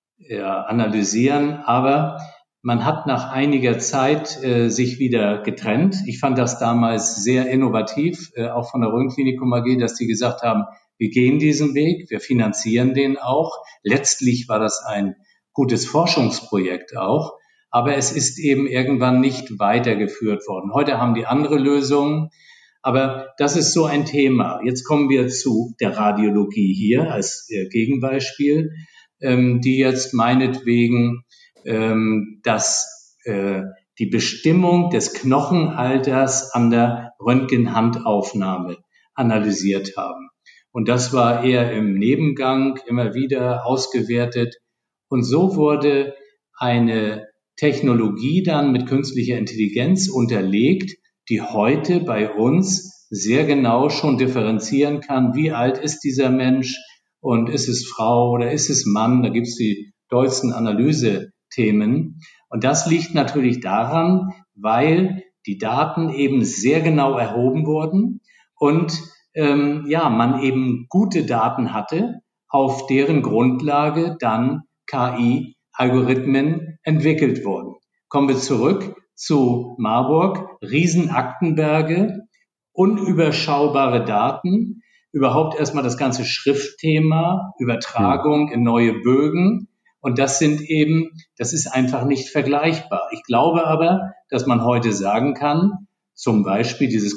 ja, analysieren, aber man hat nach einiger Zeit äh, sich wieder getrennt. Ich fand das damals sehr innovativ, äh, auch von der Röntgenklinikum A G, dass die gesagt haben, wir gehen diesen Weg, wir finanzieren den auch. Letztlich war das ein gutes Forschungsprojekt auch, aber es ist eben irgendwann nicht weitergeführt worden. Heute haben die andere Lösungen, aber das ist so ein Thema. Jetzt kommen wir zu der Radiologie hier als äh, Gegenbeispiel, ähm, die jetzt meinetwegen ähm, dass äh, die Bestimmung des Knochenalters an der Röntgenhandaufnahme analysiert haben. Und das war eher im Nebengang immer wieder ausgewertet. Und so wurde eine Technologie dann mit künstlicher Intelligenz unterlegt, die heute bei uns sehr genau schon differenzieren kann, wie alt ist dieser Mensch und ist es Frau oder ist es Mann. Da gibt es die dollsten Analysethemen. Und das liegt natürlich daran, weil die Daten eben sehr genau erhoben wurden und ähm, ja, man eben gute Daten hatte, auf deren Grundlage dann K I-Algorithmen entwickelt wurden. Kommen wir zurück zu Marburg, Riesenaktenberge, unüberschaubare Daten, überhaupt erstmal das ganze Schriftthema, Übertragung in neue Bögen. Und das sind eben, das ist einfach nicht vergleichbar. Ich glaube aber, dass man heute sagen kann, zum Beispiel dieses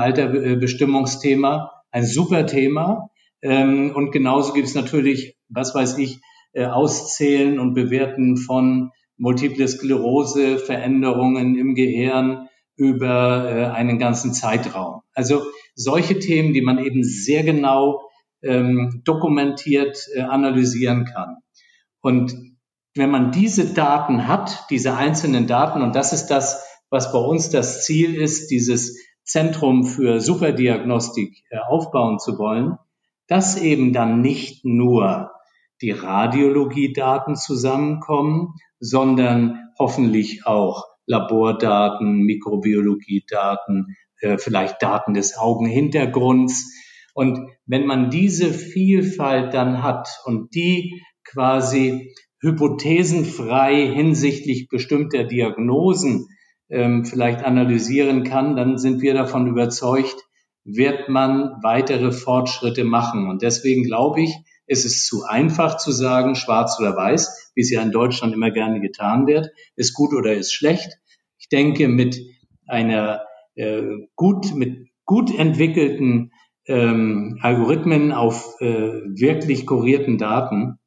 Knochenalterbestimmungsthema, ein super Thema. Und genauso gibt es natürlich, was weiß ich, Auszählen und Bewerten von Multiple Sklerose, Veränderungen im Gehirn über einen ganzen Zeitraum. Also solche Themen, die man eben sehr genau ähm, dokumentiert äh, analysieren kann. Und wenn man diese Daten hat, diese einzelnen Daten, und das ist das, was bei uns das Ziel ist, dieses Zentrum für Superdiagnostik äh, aufbauen zu wollen, dass eben dann nicht nur die Radiologiedaten zusammenkommen, sondern hoffentlich auch Labordaten, Mikrobiologiedaten, äh, vielleicht Daten des Augenhintergrunds. Und wenn man diese Vielfalt dann hat und die quasi hypothesenfrei hinsichtlich bestimmter Diagnosen ähm, vielleicht analysieren kann, dann sind wir davon überzeugt, wird man weitere Fortschritte machen. Und deswegen glaube ich, ist es zu einfach zu sagen, schwarz oder weiß, wie es ja in Deutschland immer gerne getan wird, ist gut oder ist schlecht. Ich denke, mit einer äh, gut, mit gut entwickelten ähm, Algorithmen auf äh, wirklich kurierten Daten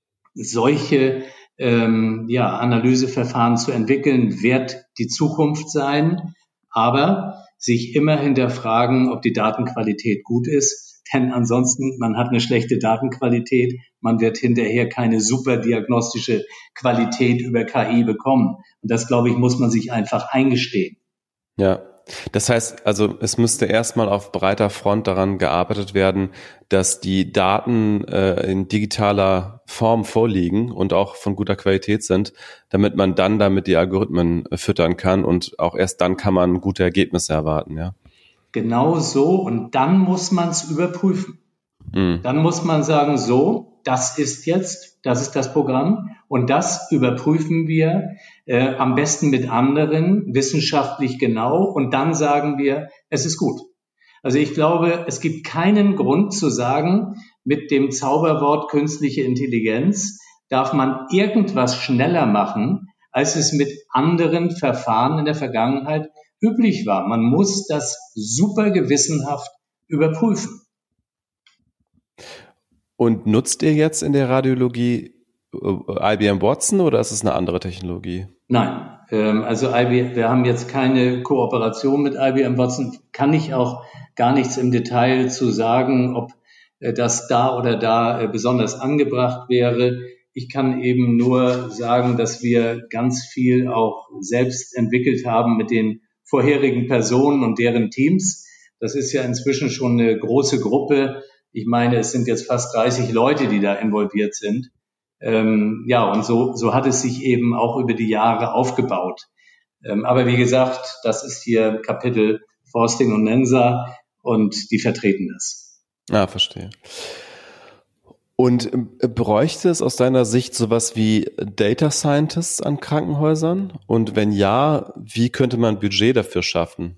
solche ähm, ja, Analyseverfahren zu entwickeln, wird die Zukunft sein, aber sich immer hinterfragen, ob die Datenqualität gut ist, denn ansonsten, man hat eine schlechte Datenqualität, man wird hinterher keine super diagnostische Qualität über K I bekommen. Und das, glaube ich, muss man sich einfach eingestehen. Ja, Das heißt, also es müsste erstmal auf breiter Front daran gearbeitet werden, dass die Daten äh, in digitaler Form vorliegen und auch von guter Qualität sind, damit man dann damit die Algorithmen äh, füttern kann und auch erst dann kann man gute Ergebnisse erwarten, ja. Genau so, und dann muss man es überprüfen. Mhm. Dann muss man sagen, so, das ist jetzt, das ist das Programm und das überprüfen wir äh, am besten mit anderen, wissenschaftlich genau, und dann sagen wir, es ist gut. Also ich glaube, es gibt keinen Grund zu sagen, mit dem Zauberwort künstliche Intelligenz darf man irgendwas schneller machen, als es mit anderen Verfahren in der Vergangenheit üblich war. Man muss das super gewissenhaft überprüfen. Und nutzt ihr jetzt in der Radiologie I B M Watson oder ist es eine andere Technologie? Nein, ähm, also I B M, wir haben jetzt keine Kooperation mit I B M Watson. Kann ich auch gar nichts im Detail zu sagen, ob äh, das da oder da äh, besonders angebracht wäre. Ich kann eben nur sagen, dass wir ganz viel auch selbst entwickelt haben mit den vorherigen Personen und deren Teams. Das ist ja inzwischen schon eine große Gruppe. Ich meine, es sind jetzt fast dreißig Leute, die da involviert sind. Ähm, ja, und so, so hat es sich eben auch über die Jahre aufgebaut. Ähm, aber wie gesagt, das ist hier Kapitel Forsting und Nensa und die vertreten das. Ah, verstehe. Und bräuchte es aus deiner Sicht sowas wie Data Scientists an Krankenhäusern? Und wenn ja, wie könnte man Budget dafür schaffen?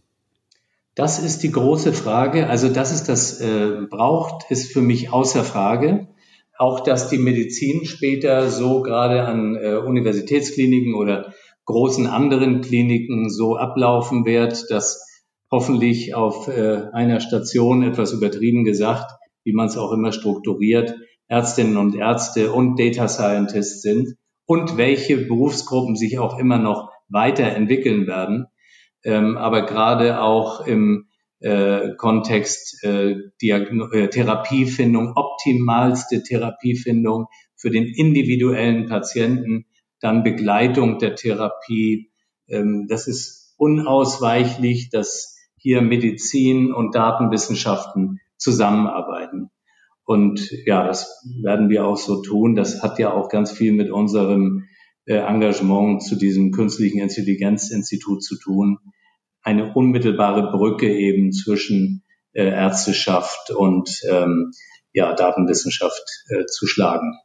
Das ist die große Frage. Also, dass es das äh, braucht, ist für mich außer Frage. Auch, dass die Medizin später so gerade an äh, Universitätskliniken oder großen anderen Kliniken so ablaufen wird, dass hoffentlich auf äh, einer Station, etwas übertrieben gesagt, wie man es auch immer strukturiert, Ärztinnen und Ärzte und Data Scientists sind und welche Berufsgruppen sich auch immer noch weiterentwickeln werden. Ähm, aber gerade auch im äh, Kontext äh, Diagno- äh, Therapiefindung, optimalste Therapiefindung für den individuellen Patienten, dann Begleitung der Therapie. Ähm, das ist unausweichlich, dass hier Medizin und Datenwissenschaften zusammenarbeiten. Und ja, das werden wir auch so tun. Das hat ja auch ganz viel mit unserem äh, Engagement zu diesem künstlichen Intelligenzinstitut zu tun. Eine unmittelbare Brücke eben zwischen äh, Ärzteschaft und ähm, ja, Datenwissenschaft äh, zu schlagen.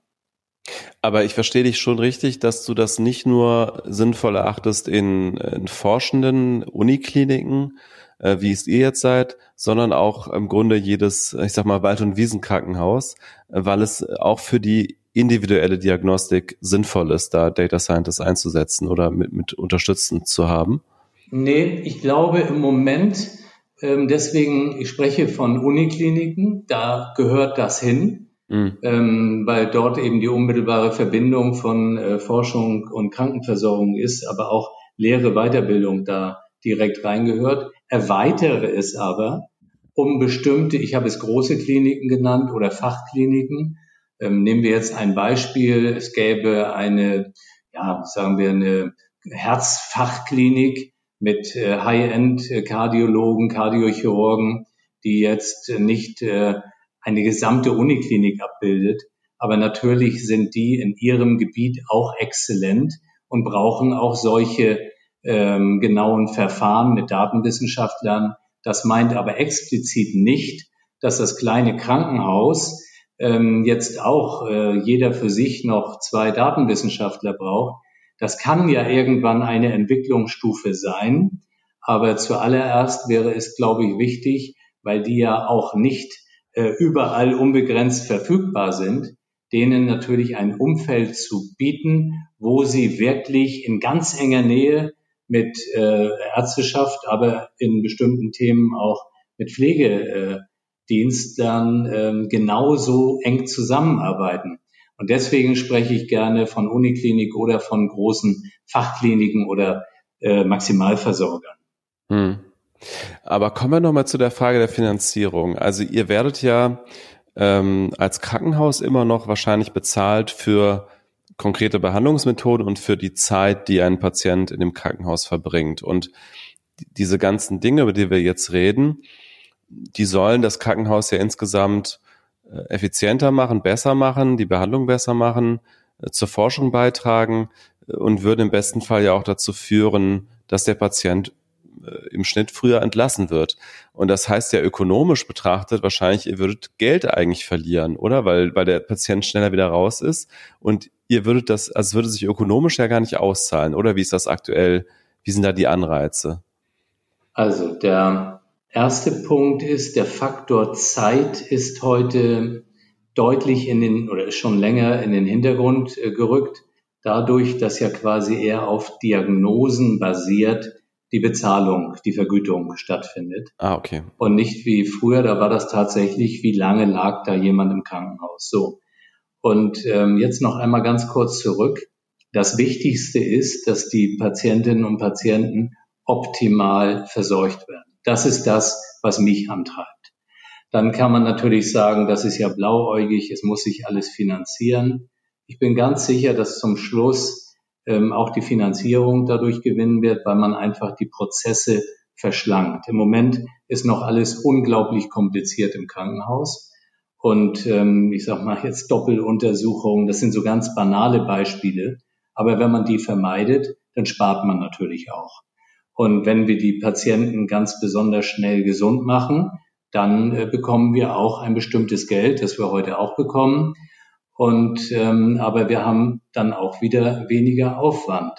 Aber ich verstehe dich schon richtig, dass du das nicht nur sinnvoll erachtest in, in forschenden Unikliniken, äh, wie es ihr jetzt seid, sondern auch im Grunde jedes, ich sag mal, Wald- und Wiesenkrankenhaus, äh, weil es auch für die individuelle Diagnostik sinnvoll ist, da Data Scientists einzusetzen oder mit, mit unterstützend zu haben. Nee, ich glaube im Moment, ähm, deswegen, ich spreche von Unikliniken, da gehört das hin, mhm. ähm, weil dort eben die unmittelbare Verbindung von äh, Forschung und Krankenversorgung ist, aber auch Lehre, Weiterbildung da direkt reingehört. Erweitere es aber um bestimmte, ich habe es große Kliniken genannt oder Fachkliniken. Ähm, nehmen wir jetzt ein Beispiel, es gäbe eine, ja, sagen wir eine Herzfachklinik mit äh, High-End-Kardiologen, Kardiochirurgen, die jetzt äh, nicht äh, eine gesamte Uniklinik abbildet. Aber natürlich sind die in ihrem Gebiet auch exzellent und brauchen auch solche ähm, genauen Verfahren mit Datenwissenschaftlern. Das meint aber explizit nicht, dass das kleine Krankenhaus ähm, jetzt auch äh, jeder für sich noch zwei Datenwissenschaftler braucht. Das kann ja irgendwann eine Entwicklungsstufe sein, aber zuallererst wäre es, glaube ich, wichtig, weil die ja auch nicht äh, überall unbegrenzt verfügbar sind, denen natürlich ein Umfeld zu bieten, wo sie wirklich in ganz enger Nähe mit äh, Ärzteschaft, aber in bestimmten Themen auch mit Pflegedienstlern äh, genauso eng zusammenarbeiten. Und deswegen spreche ich gerne von Uniklinik oder von großen Fachkliniken oder äh, Maximalversorgern. Hm. Aber kommen wir nochmal zu der Frage der Finanzierung. Also ihr werdet ja ähm, als Krankenhaus immer noch wahrscheinlich bezahlt für konkrete Behandlungsmethoden und für die Zeit, die ein Patient in dem Krankenhaus verbringt. Und diese ganzen Dinge, über die wir jetzt reden, die sollen das Krankenhaus ja insgesamt effizienter machen, besser machen, die Behandlung besser machen, zur Forschung beitragen und würden im besten Fall ja auch dazu führen, dass der Patient im Schnitt früher entlassen wird. Und das heißt ja ökonomisch betrachtet wahrscheinlich, ihr würdet Geld eigentlich verlieren, oder? Weil, weil der Patient schneller wieder raus ist und ihr würdet das, also es würde sich ökonomisch ja gar nicht auszahlen, oder? Wie ist das aktuell? Wie sind da die Anreize? Also der erste Punkt ist, der Faktor Zeit ist heute deutlich in den, oder ist schon länger in den Hintergrund äh, gerückt, dadurch, dass ja quasi eher auf Diagnosen basiert die Bezahlung, die Vergütung stattfindet. Ah, okay. Und nicht wie früher, da war das tatsächlich, wie lange lag da jemand im Krankenhaus. So. Und ähm, jetzt noch einmal ganz kurz zurück. Das Wichtigste ist, dass die Patientinnen und Patienten optimal versorgt werden. Das ist das, was mich antreibt. Dann kann man natürlich sagen, das ist ja blauäugig, es muss sich alles finanzieren. Ich bin ganz sicher, dass zum Schluss ähm, auch die Finanzierung dadurch gewinnen wird, weil man einfach die Prozesse verschlankt. Im Moment ist noch alles unglaublich kompliziert im Krankenhaus. Und ähm, ich sage mal jetzt Doppeluntersuchungen, das sind so ganz banale Beispiele. Aber wenn man die vermeidet, dann spart man natürlich auch. Und wenn wir die Patienten ganz besonders schnell gesund machen, dann äh, bekommen wir auch ein bestimmtes Geld, das wir heute auch bekommen. Und ähm, aber wir haben dann auch wieder weniger Aufwand.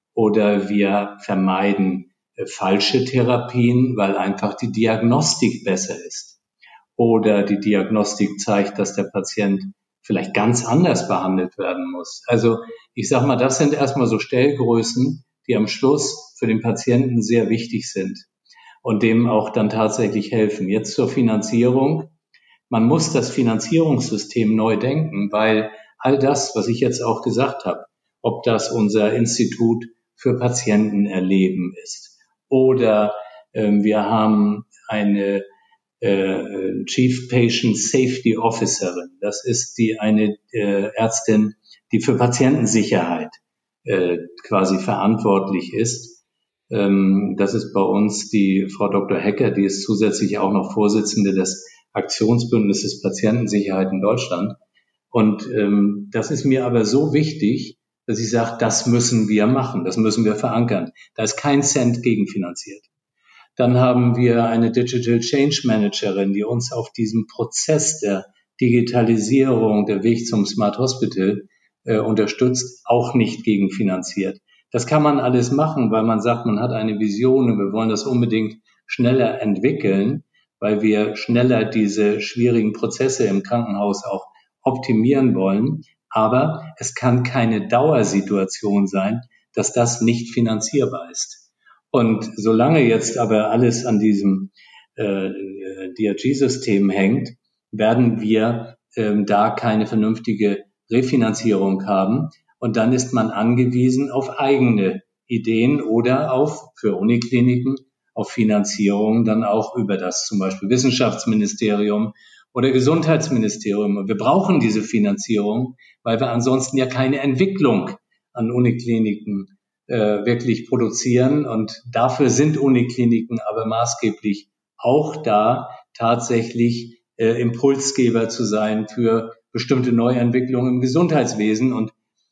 Oder wir vermeiden äh, falsche Therapien, weil einfach die Diagnostik besser ist. Oder die Diagnostik zeigt, dass der Patient vielleicht ganz anders behandelt werden muss. Also ich sage mal, das sind erstmal so Stellgrößen, die am Schluss für den Patienten sehr wichtig sind und dem auch dann tatsächlich helfen. Jetzt zur Finanzierung. Man muss das Finanzierungssystem neu denken, weil all das, was ich jetzt auch gesagt habe, ob das unser Institut für Patientenerleben ist oder äh, wir haben eine äh, Chief Patient Safety Officerin, das ist die eine äh, Ärztin, die für Patientensicherheit äh, quasi verantwortlich ist. Ähm, das ist bei uns die Frau Doktor Hecker, die ist zusätzlich auch noch Vorsitzende des Aktionsbündnisses Patientensicherheit in Deutschland. Und ähm, das ist mir aber so wichtig, dass ich sage, das müssen wir machen, das müssen wir verankern. Da ist kein Cent gegenfinanziert. Dann haben wir eine Digital Change Managerin, die uns auf diesem Prozess der Digitalisierung, der Weg zum Smart Hospital äh, unterstützt, auch nicht gegenfinanziert. Das kann man alles machen, weil man sagt, man hat eine Vision und wir wollen das unbedingt schneller entwickeln, weil wir schneller diese schwierigen Prozesse im Krankenhaus auch optimieren wollen. Aber es kann keine Dauersituation sein, dass das nicht finanzierbar ist. Und solange jetzt aber alles an diesem äh, D R G-System hängt, werden wir äh, da keine vernünftige Refinanzierung haben. Und dann ist man angewiesen auf eigene Ideen oder auf, für Unikliniken, auf Finanzierung dann auch über das zum Beispiel Wissenschaftsministerium oder Gesundheitsministerium. Und wir brauchen diese Finanzierung, weil wir ansonsten ja keine Entwicklung an Unikliniken äh, wirklich produzieren. Und dafür sind Unikliniken aber maßgeblich auch da, tatsächlich äh, Impulsgeber zu sein für bestimmte Neuentwicklungen im Gesundheitswesen. Und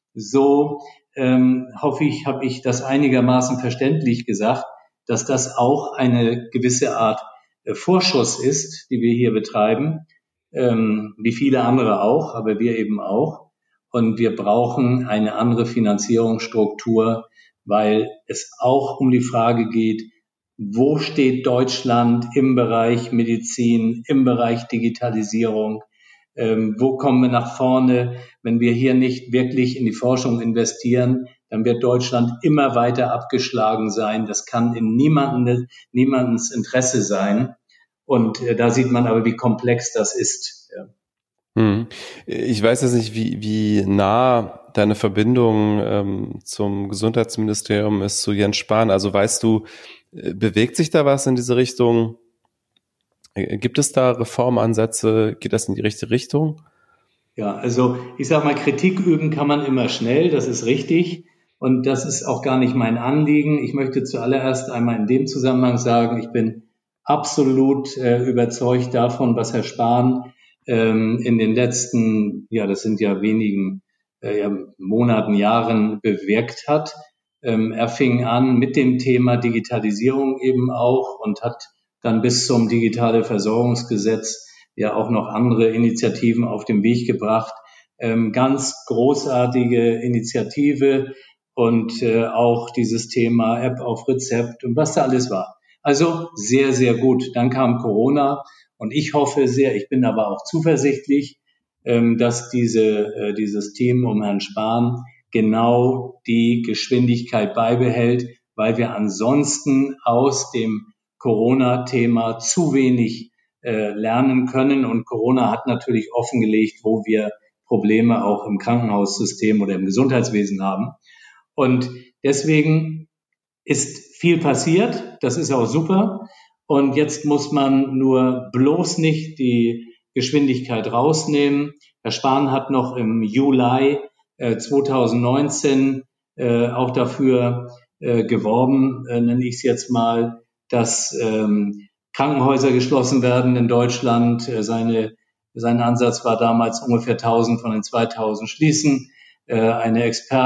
so ähm, hoffe ich, habe ich das einigermaßen verständlich gesagt, dass das auch eine gewisse Art äh, Vorschuss ist, die wir hier betreiben, ähm, wie viele andere auch, aber wir eben auch. Und wir brauchen eine andere Finanzierungsstruktur, weil es auch um die Frage geht, wo steht Deutschland im Bereich Medizin, im Bereich Digitalisierung? Ähm, wo kommen wir nach vorne? Wenn wir hier nicht wirklich in die Forschung investieren, dann wird Deutschland immer weiter abgeschlagen sein. Das kann in niemandem, niemandens Interesse sein. Und äh, da sieht man aber, wie komplex das ist. Ja. Hm. Ich weiß jetzt nicht, wie, wie nah deine Verbindung ähm, zum Gesundheitsministerium ist zu Jens Spahn. Also weißt du, bewegt sich da was in diese Richtung? Gibt es da Reformansätze? Geht das in die richtige Richtung? Ja, also ich sage mal, Kritik üben kann man immer schnell, das ist richtig. Und das ist auch gar nicht mein Anliegen. Ich möchte zuallererst einmal in dem Zusammenhang sagen, ich bin absolut äh, überzeugt davon, was Herr Spahn ähm, in den letzten, ja, das sind ja wenigen äh, ja, Monaten, Jahren bewirkt hat. Ähm, er fing an mit dem Thema Digitalisierung eben auch und hat dann bis zum Digitale Versorgungsgesetz ja auch noch andere Initiativen auf den Weg gebracht. Ähm, ganz großartige Initiative und äh, auch dieses Thema App auf Rezept und was da alles war. Also sehr, sehr gut. Dann kam Corona und ich hoffe sehr, ich bin aber auch zuversichtlich, ähm, dass diese, äh, dieses Team um Herrn Spahn genau die Geschwindigkeit beibehält, weil wir ansonsten aus dem Corona-Thema zu wenig äh, lernen können. Und Corona hat natürlich offengelegt, wo wir Probleme auch im Krankenhaussystem oder im Gesundheitswesen haben. Und deswegen ist viel passiert. Das ist auch super. Und jetzt muss man nur bloß nicht die Geschwindigkeit rausnehmen. Herr Spahn hat noch im Juli äh, zwanzig neunzehn äh, auch dafür äh, geworben, äh, nenne ich es jetzt mal, dass ähm, Krankenhäuser geschlossen werden in Deutschland. Äh, seine, sein Ansatz war damals ungefähr tausend von den zweitausend schließen. Äh, eine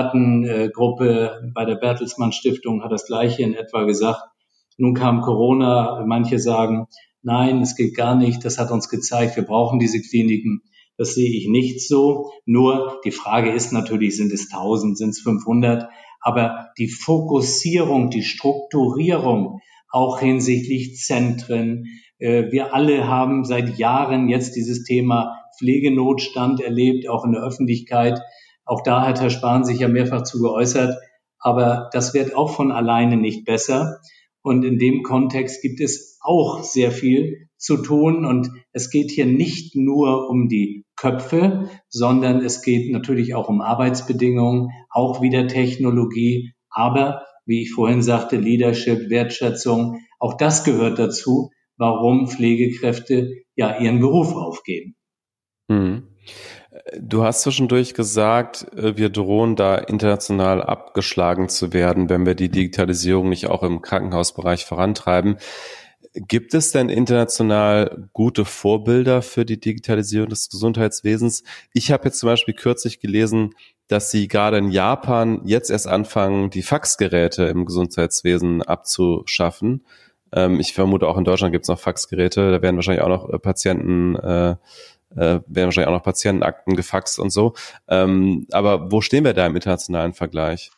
Expertengruppe bei der Bertelsmann Stiftung hat das Gleiche in etwa gesagt. Nun kam Corona. Manche sagen, nein, es geht gar nicht. Das hat uns gezeigt, wir brauchen diese Kliniken. Das sehe ich nicht so. Nur die Frage ist natürlich, sind es tausend, sind es fünfhundert? Aber die Fokussierung, die Strukturierung, auch hinsichtlich Zentren. Äh, wir alle haben seit Jahren jetzt dieses Thema Pflegenotstand erlebt, auch in der Öffentlichkeit. Auch da hat Herr Spahn sich ja mehrfach zu geäußert. Aber das wird auch von alleine nicht besser. Und in dem Kontext gibt es auch sehr viel zu tun. Und es geht hier nicht nur um die Köpfe, sondern es geht natürlich auch um Arbeitsbedingungen, auch wieder Technologie. Aber, wie ich vorhin sagte, Leadership, Wertschätzung, auch das gehört dazu, warum Pflegekräfte ja ihren Beruf aufgeben. Mhm. Du hast zwischendurch gesagt, wir drohen da international abgeschlagen zu werden, wenn wir die Digitalisierung nicht auch im Krankenhausbereich vorantreiben. Gibt es denn international gute Vorbilder für die Digitalisierung des Gesundheitswesens? Ich habe jetzt zum Beispiel kürzlich gelesen, dass sie gerade in Japan jetzt erst anfangen, die Faxgeräte im Gesundheitswesen abzuschaffen. Ich vermute, auch in Deutschland gibt es noch Faxgeräte. Da werden wahrscheinlich auch noch Patienten äh, Äh, werden wahrscheinlich auch noch Patientenakten gefaxt und so. Ähm, aber wo stehen wir da im internationalen Vergleich?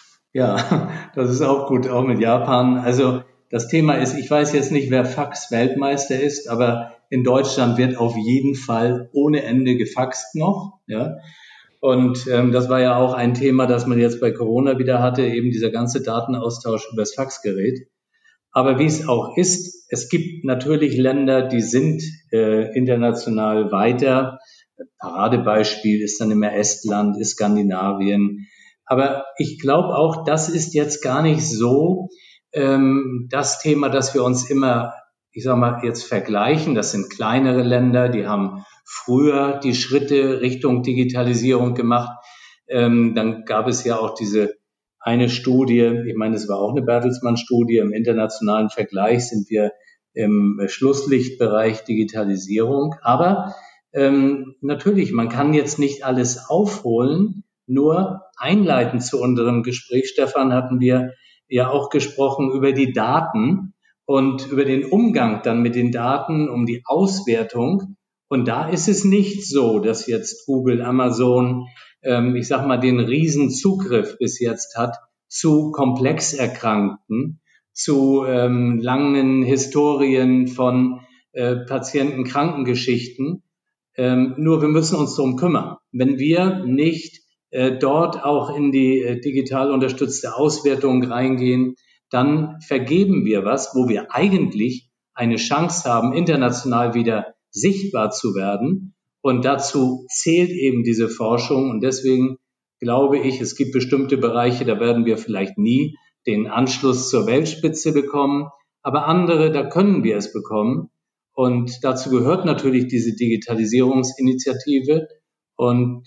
Ja, das ist auch gut, auch mit Japan. Also das Thema ist, ich weiß jetzt nicht, wer Fax-Weltmeister ist, aber in Deutschland wird auf jeden Fall ohne Ende gefaxt noch. Ja. Und ähm, das war ja auch ein Thema, das man jetzt bei Corona wieder hatte, eben dieser ganze Datenaustausch über das Faxgerät. Aber wie es auch ist, es gibt natürlich Länder, die sind äh, international weiter. Paradebeispiel ist dann immer Estland, ist Skandinavien. Aber ich glaube auch, das ist jetzt gar nicht so ähm, das Thema, dass wir uns immer, ich sag mal, jetzt vergleichen. Das sind kleinere Länder, die haben früher die Schritte Richtung Digitalisierung gemacht. Ähm, dann gab es ja auch diese eine Studie, ich meine, es war auch eine Bertelsmann-Studie, im internationalen Vergleich sind wir im Schlusslichtbereich Digitalisierung. Aber ähm, natürlich, man kann jetzt nicht alles aufholen, nur einleitend zu unserem Gespräch, Stefan, hatten wir ja auch gesprochen über die Daten und über den Umgang dann mit den Daten, um die Auswertung. Und da ist es nicht so, dass jetzt Google, Amazon, ähm, ich sag mal, den Riesenzugriff bis jetzt hat zu komplex Erkrankten, zu ähm, langen Historien von äh, Patienten-Krankengeschichten. Ähm, nur wir müssen uns darum kümmern. Wenn wir nicht äh, dort auch in die äh, digital unterstützte Auswertung reingehen, dann vergeben wir was, wo wir eigentlich eine Chance haben, international wieder sichtbar zu werden. Und dazu zählt eben diese Forschung. Und deswegen glaube ich, es gibt bestimmte Bereiche, da werden wir vielleicht nie den Anschluss zur Weltspitze bekommen. Aber andere, da können wir es bekommen. Und dazu gehört natürlich diese Digitalisierungsinitiative. Und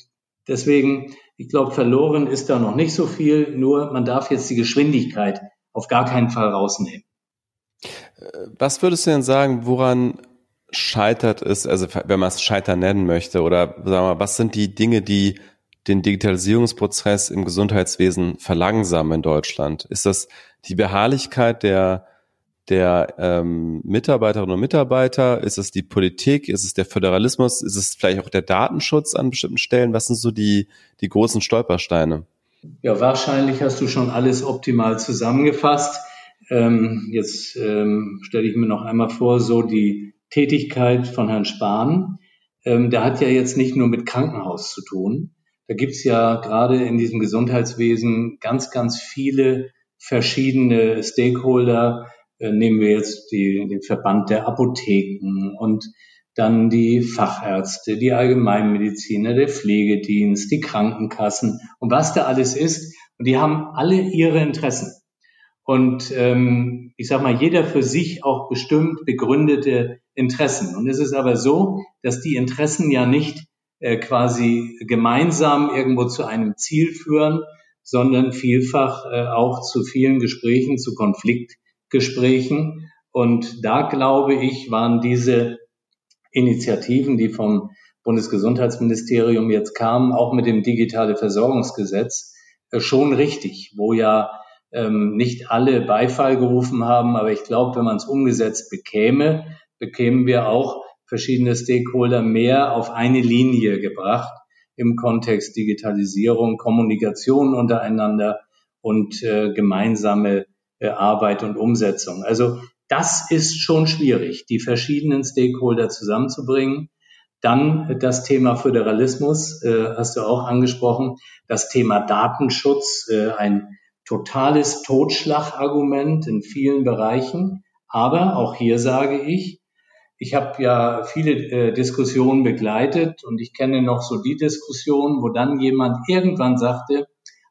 Deswegen, ich glaube, verloren ist da noch nicht so viel, nur man darf jetzt die Geschwindigkeit auf gar keinen Fall rausnehmen. Was würdest du denn sagen, woran scheitert es, also wenn man es Scheitern nennen möchte, oder sagen wir mal, was sind die Dinge, die den Digitalisierungsprozess im Gesundheitswesen verlangsamen in Deutschland? Ist das die Beharrlichkeit der der ähm, Mitarbeiterinnen und Mitarbeiter? Ist es die Politik? Ist es der Föderalismus? Ist es vielleicht auch der Datenschutz an bestimmten Stellen? Was sind so die die großen Stolpersteine? Ja, wahrscheinlich hast du schon alles optimal zusammengefasst. Ähm, jetzt ähm, stelle ich mir noch einmal vor, so die Tätigkeit von Herrn Spahn. Ähm, der hat ja jetzt nicht nur mit Krankenhaus zu tun. Da gibt's ja gerade in diesem Gesundheitswesen ganz, ganz viele verschiedene Stakeholder. Äh, nehmen wir jetzt die, den Verband der Apotheken und dann die Fachärzte, die Allgemeinmediziner, der Pflegedienst, die Krankenkassen und was da alles ist. Und die haben alle ihre Interessen. Und ähm, ich sage mal, jeder für sich auch bestimmt begründete Interessen. Und es ist aber so, dass die Interessen ja nicht äh, quasi gemeinsam irgendwo zu einem Ziel führen, sondern vielfach äh, auch zu vielen Gesprächen, zu Konfliktgesprächen. Und da, glaube ich, waren diese Initiativen, die vom Bundesgesundheitsministerium jetzt kamen, auch mit dem Digitale Versorgungsgesetz, äh, schon richtig, wo ja ähm, nicht alle Beifall gerufen haben, aber ich glaube, wenn man es umgesetzt bekäme, bekämen wir auch verschiedene Stakeholder mehr auf eine Linie gebracht im Kontext Digitalisierung, Kommunikation untereinander und äh, gemeinsame äh, Arbeit und Umsetzung. Also das ist schon schwierig, die verschiedenen Stakeholder zusammenzubringen. Dann das Thema Föderalismus, äh, hast du auch angesprochen, das Thema Datenschutz, äh, ein totales Totschlagargument in vielen Bereichen. Aber auch hier sage ich, ich habe ja viele äh, Diskussionen begleitet und ich kenne noch so die Diskussion, wo dann jemand irgendwann sagte,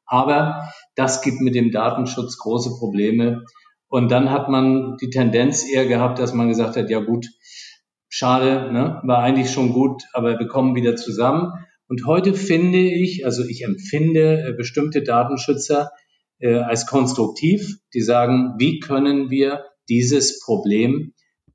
aber das gibt mit dem Datenschutz große Probleme. Und dann hat man die Tendenz eher gehabt, dass man gesagt hat, ja gut, schade, ne? War eigentlich schon gut, aber wir kommen wieder zusammen. Und heute finde ich, also ich empfinde äh, bestimmte Datenschützer äh, als konstruktiv, die sagen, wie können wir dieses Problem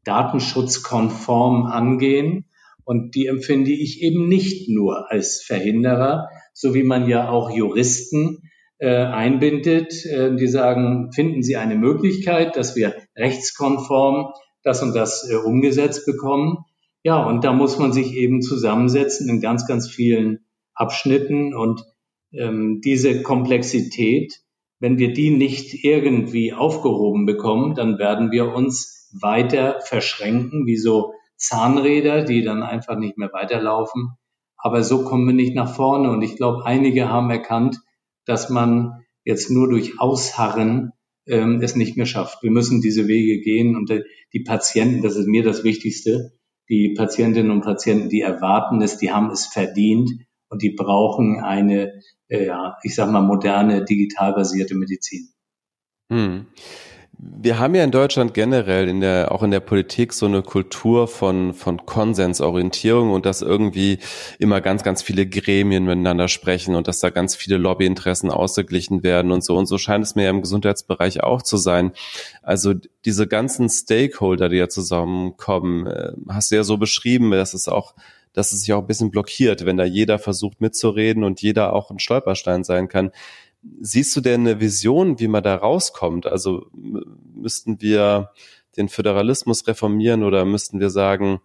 datenschutzkonform angehen? Und die empfinde ich eben nicht nur als Verhinderer, so wie man ja auch Juristen äh, einbindet, äh, die sagen, finden Sie eine Möglichkeit, dass wir rechtskonform das und das äh, umgesetzt bekommen. Ja, und da muss man sich eben zusammensetzen in ganz, ganz vielen Abschnitten. Und ähm, diese Komplexität, wenn wir die nicht irgendwie aufgehoben bekommen, dann werden wir uns weiter verschränken, wie so Zahnräder, die dann einfach nicht mehr weiterlaufen. Aber so kommen wir nicht nach vorne. Und ich glaube, einige haben erkannt, dass man jetzt nur durch Ausharren ähm, es nicht mehr schafft. Wir müssen diese Wege gehen. Und die Patienten, das ist mir das Wichtigste, die Patientinnen und Patienten, die erwarten es, die haben es verdient und die brauchen eine, äh, ja, ich sag mal, moderne, digital basierte Medizin. Hm. Wir haben ja in Deutschland generell in der, auch in der Politik so eine Kultur von, von Konsensorientierung und dass irgendwie immer ganz, ganz viele Gremien miteinander sprechen und dass da ganz viele Lobbyinteressen ausgeglichen werden und so. Und so scheint es mir ja im Gesundheitsbereich auch zu sein. Also diese ganzen Stakeholder, die ja zusammenkommen, hast du ja so beschrieben, dass es auch, dass es sich auch ein bisschen blockiert, wenn da jeder versucht mitzureden und jeder auch ein Stolperstein sein kann. Siehst du denn eine Vision, wie man da rauskommt? Also müssten wir den Föderalismus reformieren oder müssten wir sagen,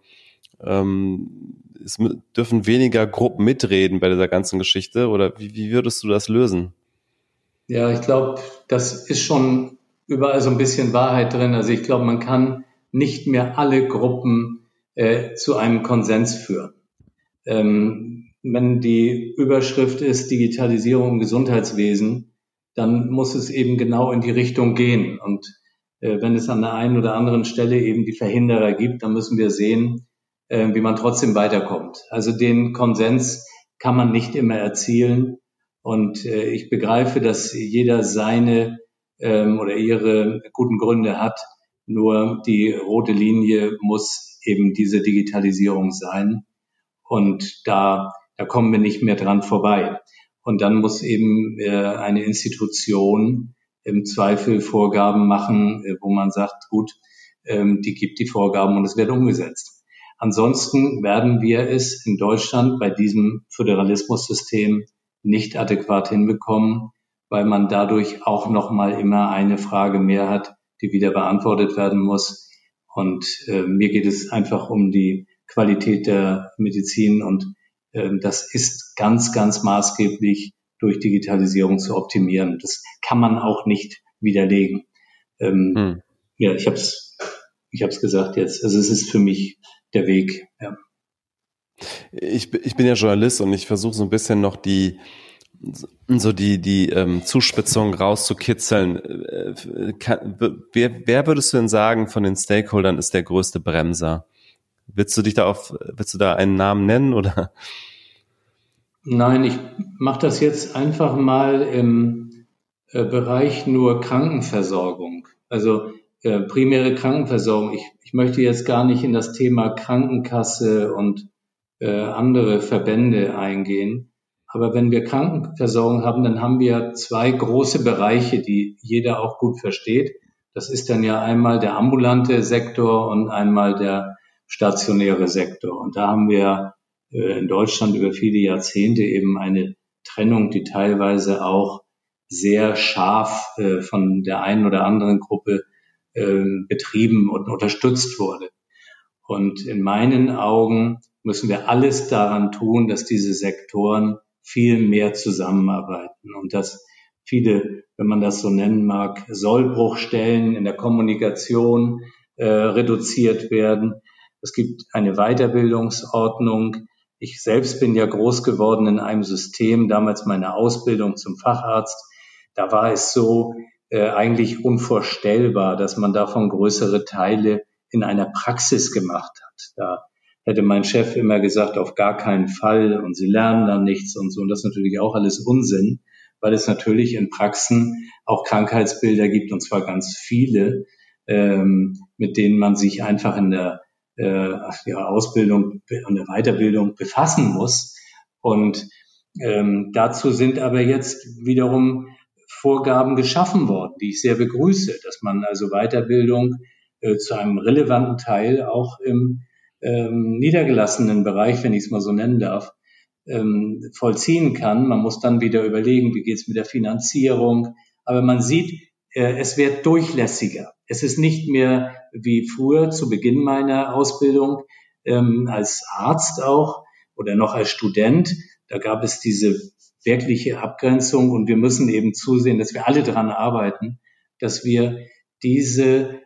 ähm, es dürfen weniger Gruppen mitreden bei dieser ganzen Geschichte? Oder wie, wie würdest du das lösen? Ja, ich glaube, das ist schon überall so ein bisschen Wahrheit drin. Also ich glaube, man kann nicht mehr alle Gruppen äh, zu einem Konsens führen. Ähm, Wenn die Überschrift ist Digitalisierung im Gesundheitswesen, dann muss es eben genau in die Richtung gehen. Und äh, wenn es an der einen oder anderen Stelle eben die Verhinderer gibt, dann müssen wir sehen, äh, wie man trotzdem weiterkommt. Also den Konsens kann man nicht immer erzielen. Und äh, ich begreife, dass jeder seine ähm, oder ihre guten Gründe hat. Nur die rote Linie muss eben diese Digitalisierung sein. Und da Da kommen wir nicht mehr dran vorbei. Und dann muss eben äh, eine Institution im Zweifel Vorgaben machen, äh, wo man sagt, gut, ähm, die gibt die Vorgaben und es wird umgesetzt. Ansonsten werden wir es in Deutschland bei diesem Föderalismussystem nicht adäquat hinbekommen, weil man dadurch auch nochmal immer eine Frage mehr hat, die wieder beantwortet werden muss. Und äh, mir geht es einfach um die Qualität der Medizin und äh, das ist ganz, ganz maßgeblich durch Digitalisierung zu optimieren. Das kann man auch nicht widerlegen. Ähm, hm. Ja, ich habe es ich hab's gesagt jetzt. Also es ist für mich der Weg. Ja. Ich, ich bin ja Journalist und ich versuche so ein bisschen noch die so die die ähm, Zuspitzung rauszukitzeln. Äh, kann, wer, wer würdest du denn sagen von den Stakeholdern ist der größte Bremser? Willst du dich da auf, willst du da einen Namen nennen oder? Nein, ich mache das jetzt einfach mal im äh, Bereich nur Krankenversorgung. Also äh, primäre Krankenversorgung. Ich, ich möchte jetzt gar nicht in das Thema Krankenkasse und äh, andere Verbände eingehen. Aber wenn wir Krankenversorgung haben, dann haben wir zwei große Bereiche, die jeder auch gut versteht. Das ist dann ja einmal der ambulante Sektor und einmal der stationäre Sektor. Und da haben wir äh, in Deutschland über viele Jahrzehnte eben eine Trennung, die teilweise auch sehr scharf äh, von der einen oder anderen Gruppe äh, betrieben und unterstützt wurde. Und in meinen Augen müssen wir alles daran tun, dass diese Sektoren viel mehr zusammenarbeiten und dass viele, wenn man das so nennen mag, Sollbruchstellen in der Kommunikation äh, reduziert werden. Es gibt eine Weiterbildungsordnung. Ich selbst bin ja groß geworden in einem System, damals meine Ausbildung zum Facharzt. Da war es so äh, eigentlich unvorstellbar, dass man davon größere Teile in einer Praxis gemacht hat. Da hätte mein Chef immer gesagt, auf gar keinen Fall und sie lernen dann nichts und so. Und das ist natürlich auch alles Unsinn, weil es natürlich in Praxen auch Krankheitsbilder gibt und zwar ganz viele, ähm, mit denen man sich einfach in der äh, ja, Ausbildung und der Weiterbildung befassen muss. Und ähm, dazu sind aber jetzt wiederum Vorgaben geschaffen worden, die ich sehr begrüße, dass man also Weiterbildung äh, zu einem relevanten Teil auch im ähm, niedergelassenen Bereich, wenn ich es mal so nennen darf, ähm, vollziehen kann. Man muss dann wieder überlegen, wie geht es mit der Finanzierung. Aber man sieht, äh, es wird durchlässiger. Es ist nicht mehr wie früher zu Beginn meiner Ausbildung ähm, als Arzt auch oder noch als Student. Da gab es diese wirkliche Abgrenzung und wir müssen eben zusehen, dass wir alle daran arbeiten, dass wir diese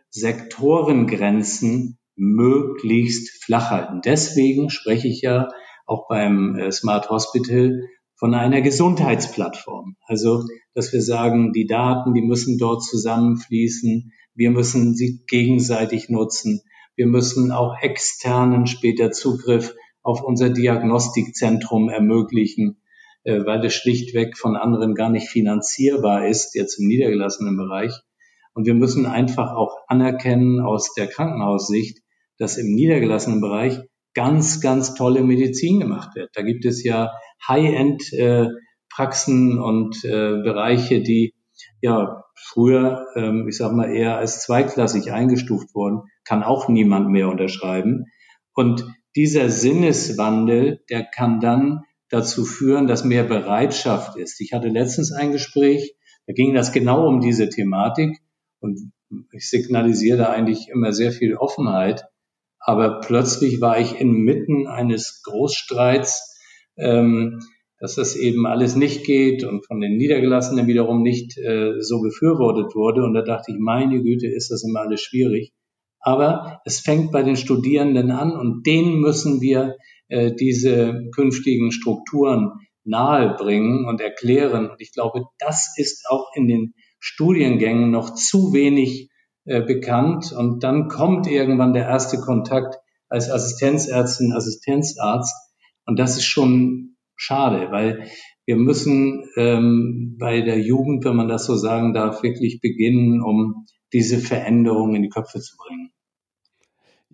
Sektorengrenzen möglichst flach halten. Deswegen spreche ich ja auch beim äh, Smart Hospital von einer Gesundheitsplattform. Also, dass wir sagen, die Daten, die müssen dort zusammenfließen. Wir müssen sie gegenseitig nutzen. Wir müssen auch externen später Zugriff auf unser Diagnostikzentrum ermöglichen, äh, weil es schlichtweg von anderen gar nicht finanzierbar ist, jetzt im niedergelassenen Bereich. Und wir müssen einfach auch anerkennen aus der Krankenhaussicht, dass im niedergelassenen Bereich ganz, ganz tolle Medizin gemacht wird. Da gibt es ja High-End-Praxen äh, und äh, Bereiche, die ja früher, ähm, ich sag mal, eher als zweiklassig eingestuft wurden, kann auch niemand mehr unterschreiben. Und dieser Sinneswandel, der kann dann dazu führen, dass mehr Bereitschaft ist. Ich hatte letztens ein Gespräch, da ging das genau um diese Thematik und ich signalisiere da eigentlich immer sehr viel Offenheit. Aber plötzlich war ich inmitten eines Großstreits, ähm, dass das eben alles nicht geht und von den Niedergelassenen wiederum nicht äh, so befürwortet wurde. Und da dachte ich, meine Güte, ist das immer alles schwierig. Aber es fängt bei den Studierenden an und denen müssen wir äh, diese künftigen Strukturen nahebringen und erklären. Und ich glaube, das ist auch in den Studiengängen noch zu wenig äh, bekannt. Und dann kommt irgendwann der erste Kontakt als Assistenzärztin, Assistenzarzt. Und das ist schon schade, weil wir müssen ähm, bei der Jugend, wenn man das so sagen darf, wirklich beginnen, um diese Veränderung in die Köpfe zu bringen.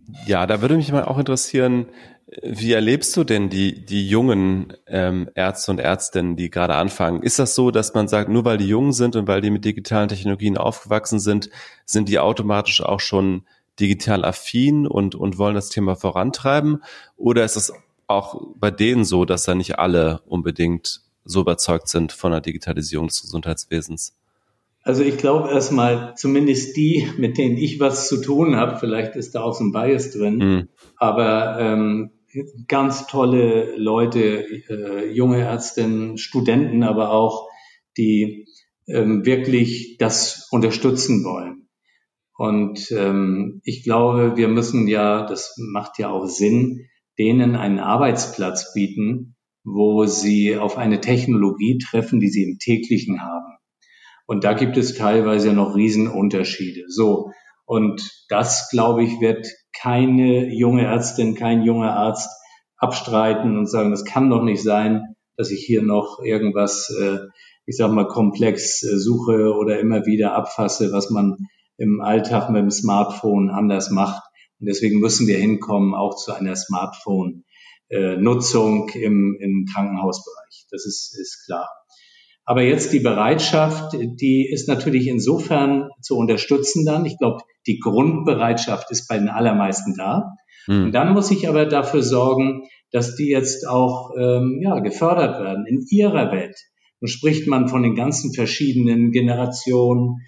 Ja, da würde mich mal auch interessieren, wie erlebst du denn die, die jungen ähm, Ärzte und Ärztinnen, die gerade anfangen? Ist das so, dass man sagt, nur weil die jung sind und weil die mit digitalen Technologien aufgewachsen sind, sind die automatisch auch schon digital affin und, und wollen das Thema vorantreiben? Oder ist es auch bei denen so, dass da nicht alle unbedingt so überzeugt sind von der Digitalisierung des Gesundheitswesens? Also ich glaube erstmal, zumindest die, mit denen ich was zu tun habe, vielleicht ist da auch so ein Bias drin, Hm. aber ähm, ganz tolle Leute, äh, junge Ärztinnen, Studenten, aber auch, die ähm, wirklich das unterstützen wollen. Und ähm, ich glaube, wir müssen ja, das macht ja auch Sinn, denen einen Arbeitsplatz bieten, wo sie auf eine Technologie treffen, die sie im täglichen haben. Und da gibt es teilweise noch Riesenunterschiede. So. Und das, glaube ich, wird keine junge Ärztin, kein junger Arzt abstreiten und sagen, das kann doch nicht sein, dass ich hier noch irgendwas, äh, ich sag mal, komplex äh, suche oder immer wieder abfasse, was man im Alltag mit dem Smartphone anders macht. Und deswegen müssen wir hinkommen, auch zu einer Smartphone-Nutzung im, im Krankenhausbereich. Das ist, ist klar. Aber jetzt die Bereitschaft, die ist natürlich insofern zu unterstützen dann. Ich glaube, die Grundbereitschaft ist bei den allermeisten da. Hm. Und dann muss ich aber dafür sorgen, dass die jetzt auch ähm, ja, gefördert werden in ihrer Welt. Nun spricht man von den ganzen verschiedenen Generationen,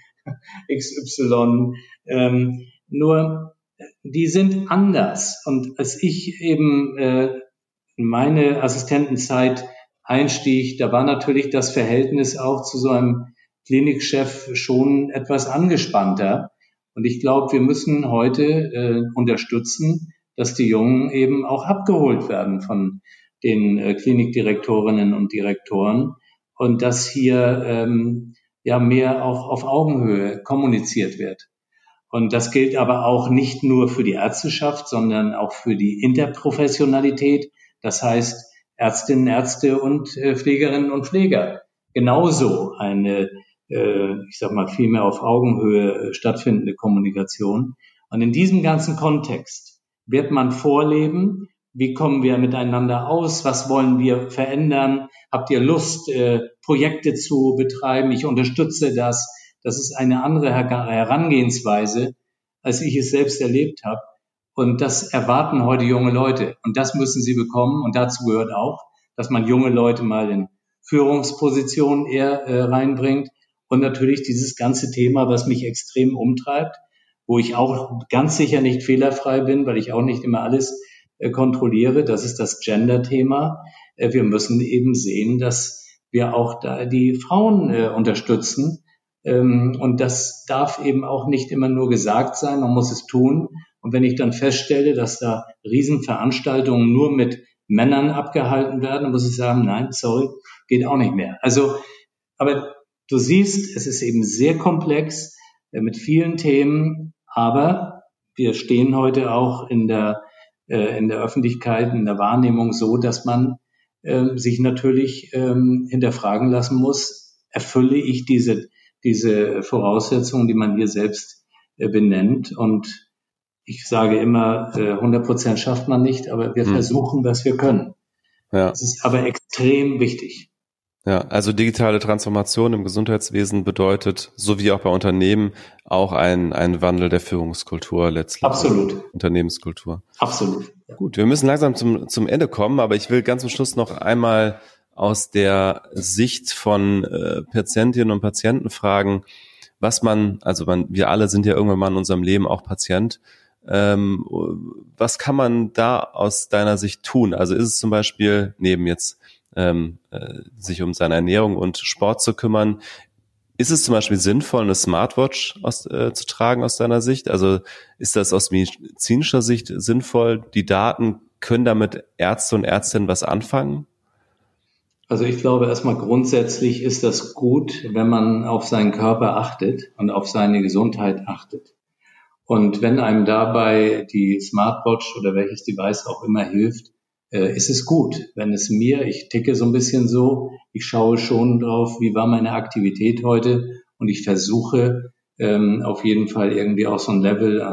X Y. Ähm, nur, die sind anders. Und als ich eben äh, in meine Assistentenzeit Einstieg, da war natürlich das Verhältnis auch zu so einem Klinikchef schon etwas angespannter. Und ich glaube, wir müssen heute äh, unterstützen, dass die Jungen eben auch abgeholt werden von den äh, Klinikdirektorinnen und Direktoren und dass hier ähm, ja mehr auch auf Augenhöhe kommuniziert wird. Und das gilt aber auch nicht nur für die Ärzteschaft, sondern auch für die Interprofessionalität. Das heißt, Ärztinnen, Ärzte und äh, Pflegerinnen und Pfleger. Genauso eine, äh, ich sag mal, viel mehr auf Augenhöhe äh, stattfindende Kommunikation. Und in diesem ganzen Kontext wird man vorleben, wie kommen wir miteinander aus, was wollen wir verändern, habt ihr Lust, äh, Projekte zu betreiben, ich unterstütze das. Das ist eine andere Herangehensweise, als ich es selbst erlebt habe. Und das erwarten heute junge Leute. Und das müssen sie bekommen. Und dazu gehört auch, dass man junge Leute mal in Führungspositionen eher äh, reinbringt. Und natürlich dieses ganze Thema, was mich extrem umtreibt, wo ich auch ganz sicher nicht fehlerfrei bin, weil ich auch nicht immer alles äh, kontrolliere. Das ist das Gender-Thema. Äh, wir müssen eben sehen, dass wir auch da die Frauen äh, unterstützen. Ähm, und das darf eben auch nicht immer nur gesagt sein. Man muss es tun. Und wenn ich dann feststelle, dass da Riesenveranstaltungen nur mit Männern abgehalten werden, muss ich sagen, nein, sorry, geht auch nicht mehr. Also, aber du siehst, es ist eben sehr komplex äh, mit vielen Themen, aber wir stehen heute auch in der, äh, in der Öffentlichkeit, in der Wahrnehmung so, dass man äh, sich natürlich äh, hinterfragen lassen muss, erfülle ich diese, diese Voraussetzungen, die man hier selbst äh, benennt. Und ich sage immer, hundert Prozent schafft man nicht, aber wir hm. versuchen, was wir können. Ja. Das ist aber extrem wichtig. Ja, also digitale Transformation im Gesundheitswesen bedeutet, so wie auch bei Unternehmen, auch ein, ein Wandel der Führungskultur letztlich. Absolut. Unternehmenskultur. Absolut. Ja. Gut, wir müssen langsam zum, zum Ende kommen, aber ich will ganz zum Schluss noch einmal aus der Sicht von äh, Patientinnen und Patienten fragen, was man, also man, wir alle sind ja irgendwann mal in unserem Leben auch Patient. Ähm, was kann man da aus deiner Sicht tun? Also ist es zum Beispiel, neben jetzt ähm, äh, sich um seine Ernährung und Sport zu kümmern, ist es zum Beispiel sinnvoll, eine Smartwatch aus, äh, zu tragen aus deiner Sicht? Also ist das aus medizinischer Sicht sinnvoll? Die Daten, können damit Ärzte und Ärztinnen was anfangen? Also ich glaube erstmal grundsätzlich ist das gut, wenn man auf seinen Körper achtet und auf seine Gesundheit achtet. Und wenn einem dabei die Smartwatch oder welches Device auch immer hilft, äh, ist es gut. Wenn es mir, ich ticke so ein bisschen so, ich schaue schon drauf, wie war meine Aktivität heute und ich versuche ähm, auf jeden Fall irgendwie auch so ein Level an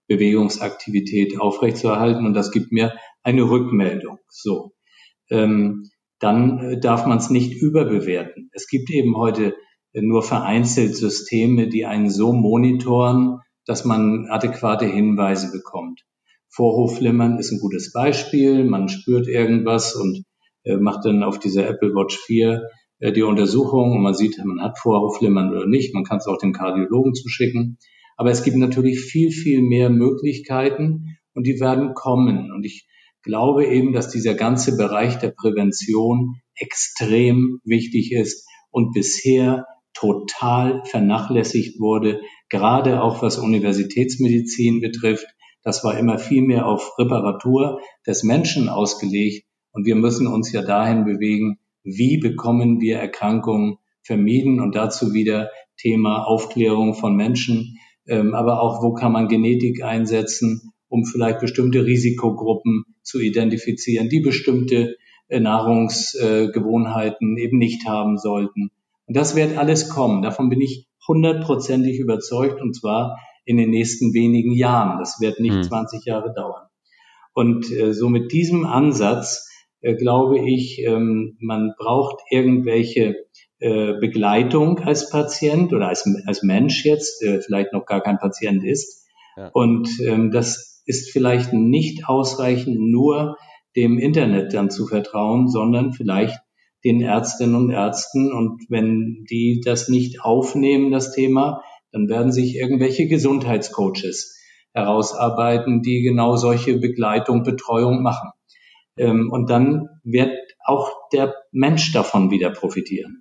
Bewegungsaktivität aufrechtzuerhalten und das gibt mir eine Rückmeldung. So, ähm, dann darf man es nicht überbewerten. Es gibt eben heute nur vereinzelt Systeme, die einen so monitoren, dass man adäquate Hinweise bekommt. Vorhofflimmern ist ein gutes Beispiel. Man spürt irgendwas und äh, macht dann auf dieser Apple Watch vier äh, die Untersuchung und man sieht, man hat Vorhofflimmern oder nicht. Man kann es auch dem Kardiologen zuschicken. Aber es gibt natürlich viel, viel mehr Möglichkeiten und die werden kommen. Und ich glaube eben, dass dieser ganze Bereich der Prävention extrem wichtig ist und bisher total vernachlässigt wurde, gerade auch was Universitätsmedizin betrifft. Das war immer viel mehr auf Reparatur des Menschen ausgelegt. Und wir müssen uns ja dahin bewegen, wie bekommen wir Erkrankungen vermieden und dazu wieder Thema Aufklärung von Menschen, ähm, aber auch, wo kann man Genetik einsetzen, um vielleicht bestimmte Risikogruppen zu identifizieren, die bestimmte äh, Nahrungsgewohnheiten äh, eben nicht haben sollten. Und das wird alles kommen. Davon bin ich hundertprozentig überzeugt und zwar in den nächsten wenigen Jahren. Das wird nicht hm. zwanzig Jahre dauern. Und äh, so mit diesem Ansatz äh, glaube ich, ähm, man braucht irgendwelche äh, Begleitung als Patient oder als, als Mensch jetzt, der vielleicht noch gar kein Patient ist. Ja. Und ähm, das ist vielleicht nicht ausreichend, nur dem Internet dann zu vertrauen, sondern vielleicht den Ärztinnen und Ärzten. Und wenn die das nicht aufnehmen, das Thema, dann werden sich irgendwelche Gesundheitscoaches herausarbeiten, die genau solche Begleitung, Betreuung machen. Und dann wird auch der Mensch davon wieder profitieren.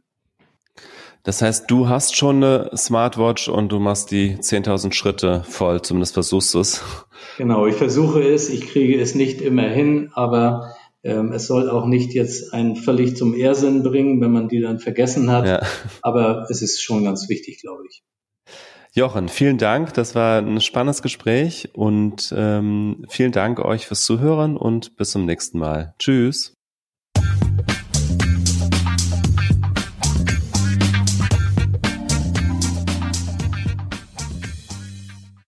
Das heißt, du hast schon eine Smartwatch und du machst die zehntausend Schritte voll, zumindest versuchst du es. Genau, ich versuche es, ich kriege es nicht immer hin, aber ähm, es soll auch nicht jetzt einen völlig zum Irrsinn bringen, wenn man die dann vergessen hat. Ja. Aber es ist schon ganz wichtig, glaube ich. Jochen, vielen Dank. Das war ein spannendes Gespräch und ähm, vielen Dank euch fürs Zuhören und bis zum nächsten Mal. Tschüss.